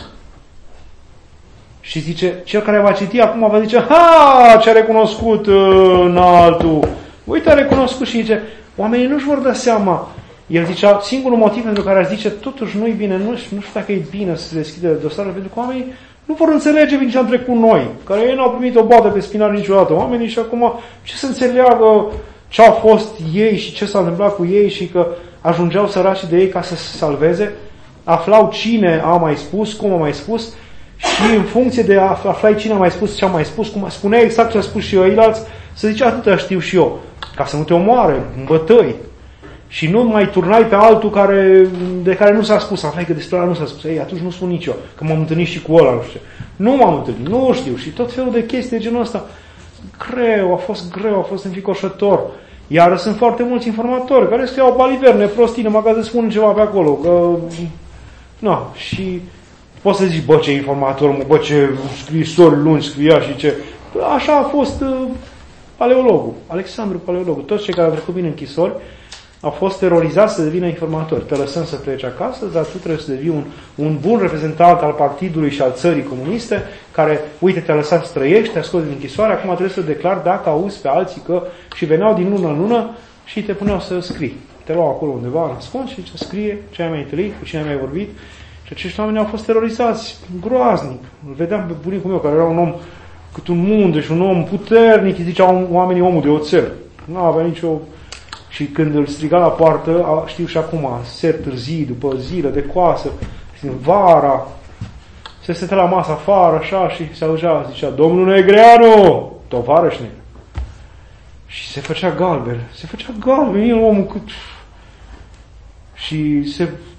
Și zice, cel care va citi acum va zice, ha, ce-a recunoscut în altul. Uite, a recunoscut și zice, oamenii nu-și vor da seama. El zicea, singurul motiv pentru care ar zice, totuși nu-i bine, nu știu dacă e bine să se deschide dosarul, pentru că oamenii nu vor înțelege din ce am trecut noi, care ei n-au primit o boată pe spinar niciodată. Oamenii și acum, ce să înțeleagă ce au fost ei și ce s-a întâmplat cu ei și că ajungeau săraci de ei ca să se salveze, aflau cine a mai spus, cum a mai spus și în funcție de aflai cine a mai spus, ce a mai spus, cum spunea exact ce a spus și eu eilalți, să zice, atâta știu și eu, ca să nu te omoare în bătăi. Și nu mai turnai pe altul de care nu s-a spus, aflai că despre ăla nu s-a spus. Ei, atunci nu spun nici eu, că m-am întâlnit și cu ăla, nu știu ce. Nu m-am întâlnit, nu știu. Și tot felul de chestii de genul ăsta. Greu, a fost înficoșător. Iar sunt foarte mulți informatori care scriau baliverne, prostine, mă ca să spun ceva pe acolo. Că... Na, și poți să zici, bă, ce informator, mă, bă, ce scrisori lungi scria și ce... Așa a fost Paleologul, Alexandru Paleologul. Toți cei care au trecut bine închisori au fost terorizați să devină informatori. Te lăsăm să pleci acasă, dar tu trebuie să devii un bun reprezentant al partidului și al țării comuniste, care, uite, te-a lăsat să trăiești, te-a scos din închisoare, acum trebuie să declari dacă auzi pe alții că... Și veneau din lună în lună și te puneau să scrii. Te luau acolo undeva, în ascuns și ce scrie, ce ai mai întâlnit, cu cine ai mai vorbit. Și acești oameni au fost terorizați groaznic. Îl vedeam pe bunicul meu, care era un om cât un munte și un om puternic, îi ziceau oamenii omul de oțel. Nu avea nicio... Și când îl striga la poartă, știu și acum, ser târzii, după zile de coasă, vara, se stătea la masă afară, așa, și se auzea, zicea, domnul Negreanu, tovarăș negru. Și se făcea galben, e omul cât... Și se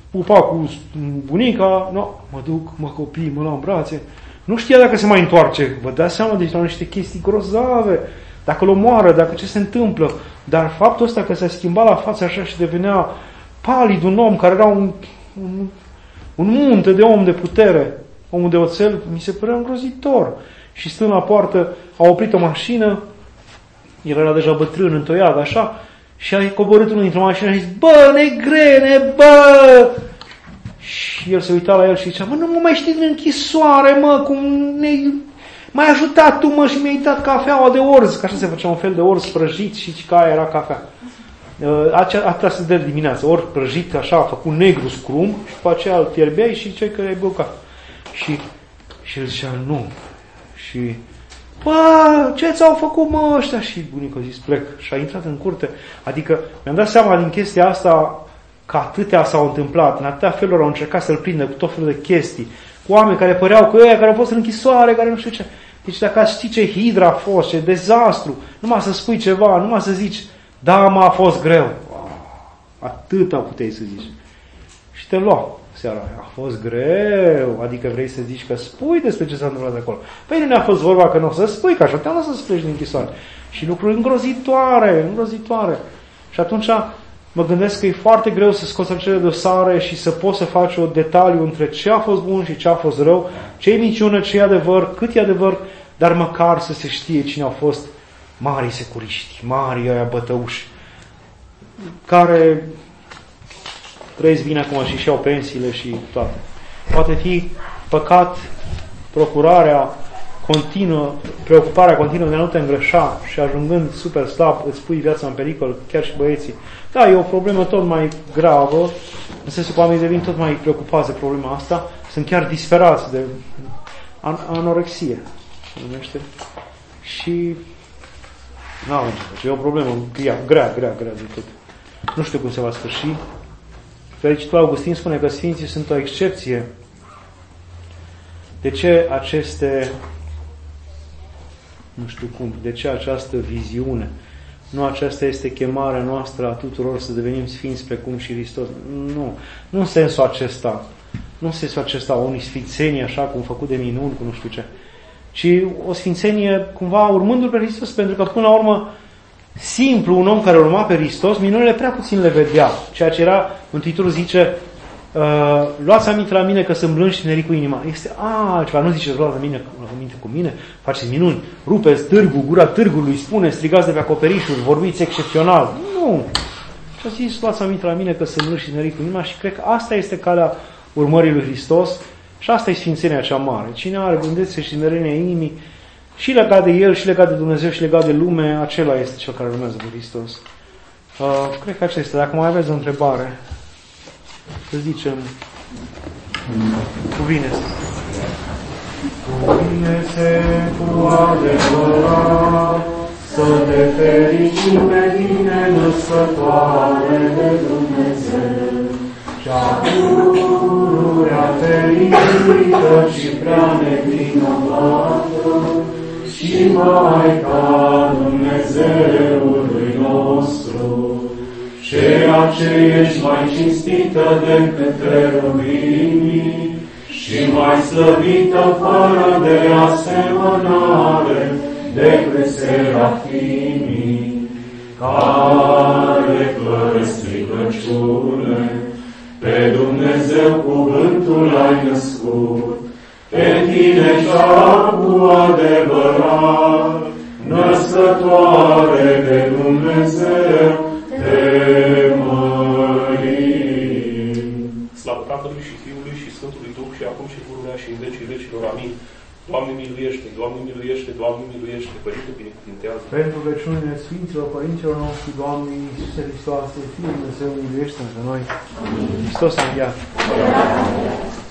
pupa cu bunica, no, mă duc, mă copii, mă luau în brațe. Nu știa dacă se mai întoarce. Vă dați seama, deci la niște chestii grozave. Dacă îl omoară, dacă ce se întâmplă. Dar faptul ăsta că s-a schimbat la față așa și devenea palid un om care era un munte de om de putere, omul de oțel, mi se părea îngrozitor. Și stând la poartă, a oprit o mașină, el era deja bătrân, întoiat, așa, și a coborât unul dintr-o mașină și a zis, bă, negrene, bă! Și el se uita la el și zicea, mă, nu mă mai știi în închisoare, mă, cum m-ai ajutat tu, mă, și mi-ai dat cafeaua de orz, că așa se făcea un fel de orz prăjit și că aia era cafea. Atâta se dă dimineața, orz prăjit, așa, făcut negru scrum și după aceea îl fierbeai și ziceai că ai băut cafea. Și el zicea, nu. Și, bă, ce ți-au făcut, mă, ăștia? Și bunicul a zis, plec. Și a intrat în curte. Adică mi-am dat seama din chestia asta că atâtea s-au întâmplat, în atâtea feluri au încercat să-l prindă cu tot felul de chestii, cu oameni care păreau că ăia care au fost în închisoare, care nu știu ce. Deci dacă ați ști ce hidra a fost, ce dezastru, numai să spui ceva, numai să zici, da, mă, a fost greu. Atâta puteai să zici. Și te lua seara. A fost greu. Adică vrei să zici că spui despre ce s-a întâmplat acolo. Păi nu ne-a fost vorba că nu o să spui, că așa te-am lăsat să pleci din închisoare. Și lucruri îngrozitoare. Și atunci mă gândesc că e foarte greu să scoți acele dosare și să poți să faci o detaliu între ce a fost bun și ce a fost rău, ce e minciună, ce e adevăr, cât e adevăr, dar măcar să se știe cine au fost marii securiști, marii ăia bătăuși, care trăiesc bine acum și și-au pensiile și toate. Poate fi păcat procurarea continuă, preocuparea continuă de a nu te îngrășa și ajungând super slab, îți pui viața în pericol, chiar și băieții. Da, e o problemă tot mai gravă, în sensul că oamenii devin tot mai preocupați de problema asta, sunt chiar disperați de anorexie, se numește. Și e o problemă grea de tot. Nu știu cum se va sfârși. Fericitul Augustin spune că Sfinții sunt o excepție. De ce de ce această viziune? Nu aceasta este chemarea noastră a tuturor să devenim sfinți precum și Hristos. Nu în sensul acesta. Nu în sensul acesta o sfințenie așa cum făcut de minuni, cu nu știu ce. Ci o sfințenie cumva urmându-L pe Hristos, pentru că până la urmă simplu, un om care urma pe Hristos, minunile prea puțin le vedea. Ceea ce era, Mântuitorul zice, luați aminte la mine că sunt blând și tineri cu inima. Este altceva, nu ziceți luați aminte cu mine, faceți minuni, rupeți târgul, gura târgului, spuneți, strigați de pe acoperișuri, vorbiți excepțional. Nu! Și a zis, luați aminte la mine că sunt blând și tineri cu inima și cred că asta este calea urmării lui Hristos și asta e sfințenia cea mare. Cine are blândețe și tinerenia inimii, și legat de El, și legat de Dumnezeu, și legat de lume, acela este cel care urmează pe Hristos. Cred că acesta este. Dacă mai aveți o întrebare, să zicem, cuvine-se. Cuvine-se cu adevărat, să te fericim pe tine, născătoare de Dumnezeu, cea pururea fericită și prea nevinovată, și Maica Dumnezeului nostru, ceea ce ești mai cinstită decât cherubimii și mai slăvită fără de asemănare decât serafimii, care fără stricăciune pe Dumnezeu cuvântul ai născut, pe tine cea cu adevărat, născătoare de Dumnezeu, te mărim. Slavă Tatălui și Fiului și Sfântului Duh și acum și pururea și în vecii vecilor. Amin. Doamne miluiește, Doamne miluiește, Doamne miluiește, Părinte binecuvintează. Pentru rugăciunile Sfinților Părinților noștri, Doamne Iisuse Hristoase, Fiul Dumnezeu, miluiește-ne pe noi. Hristos a înviat.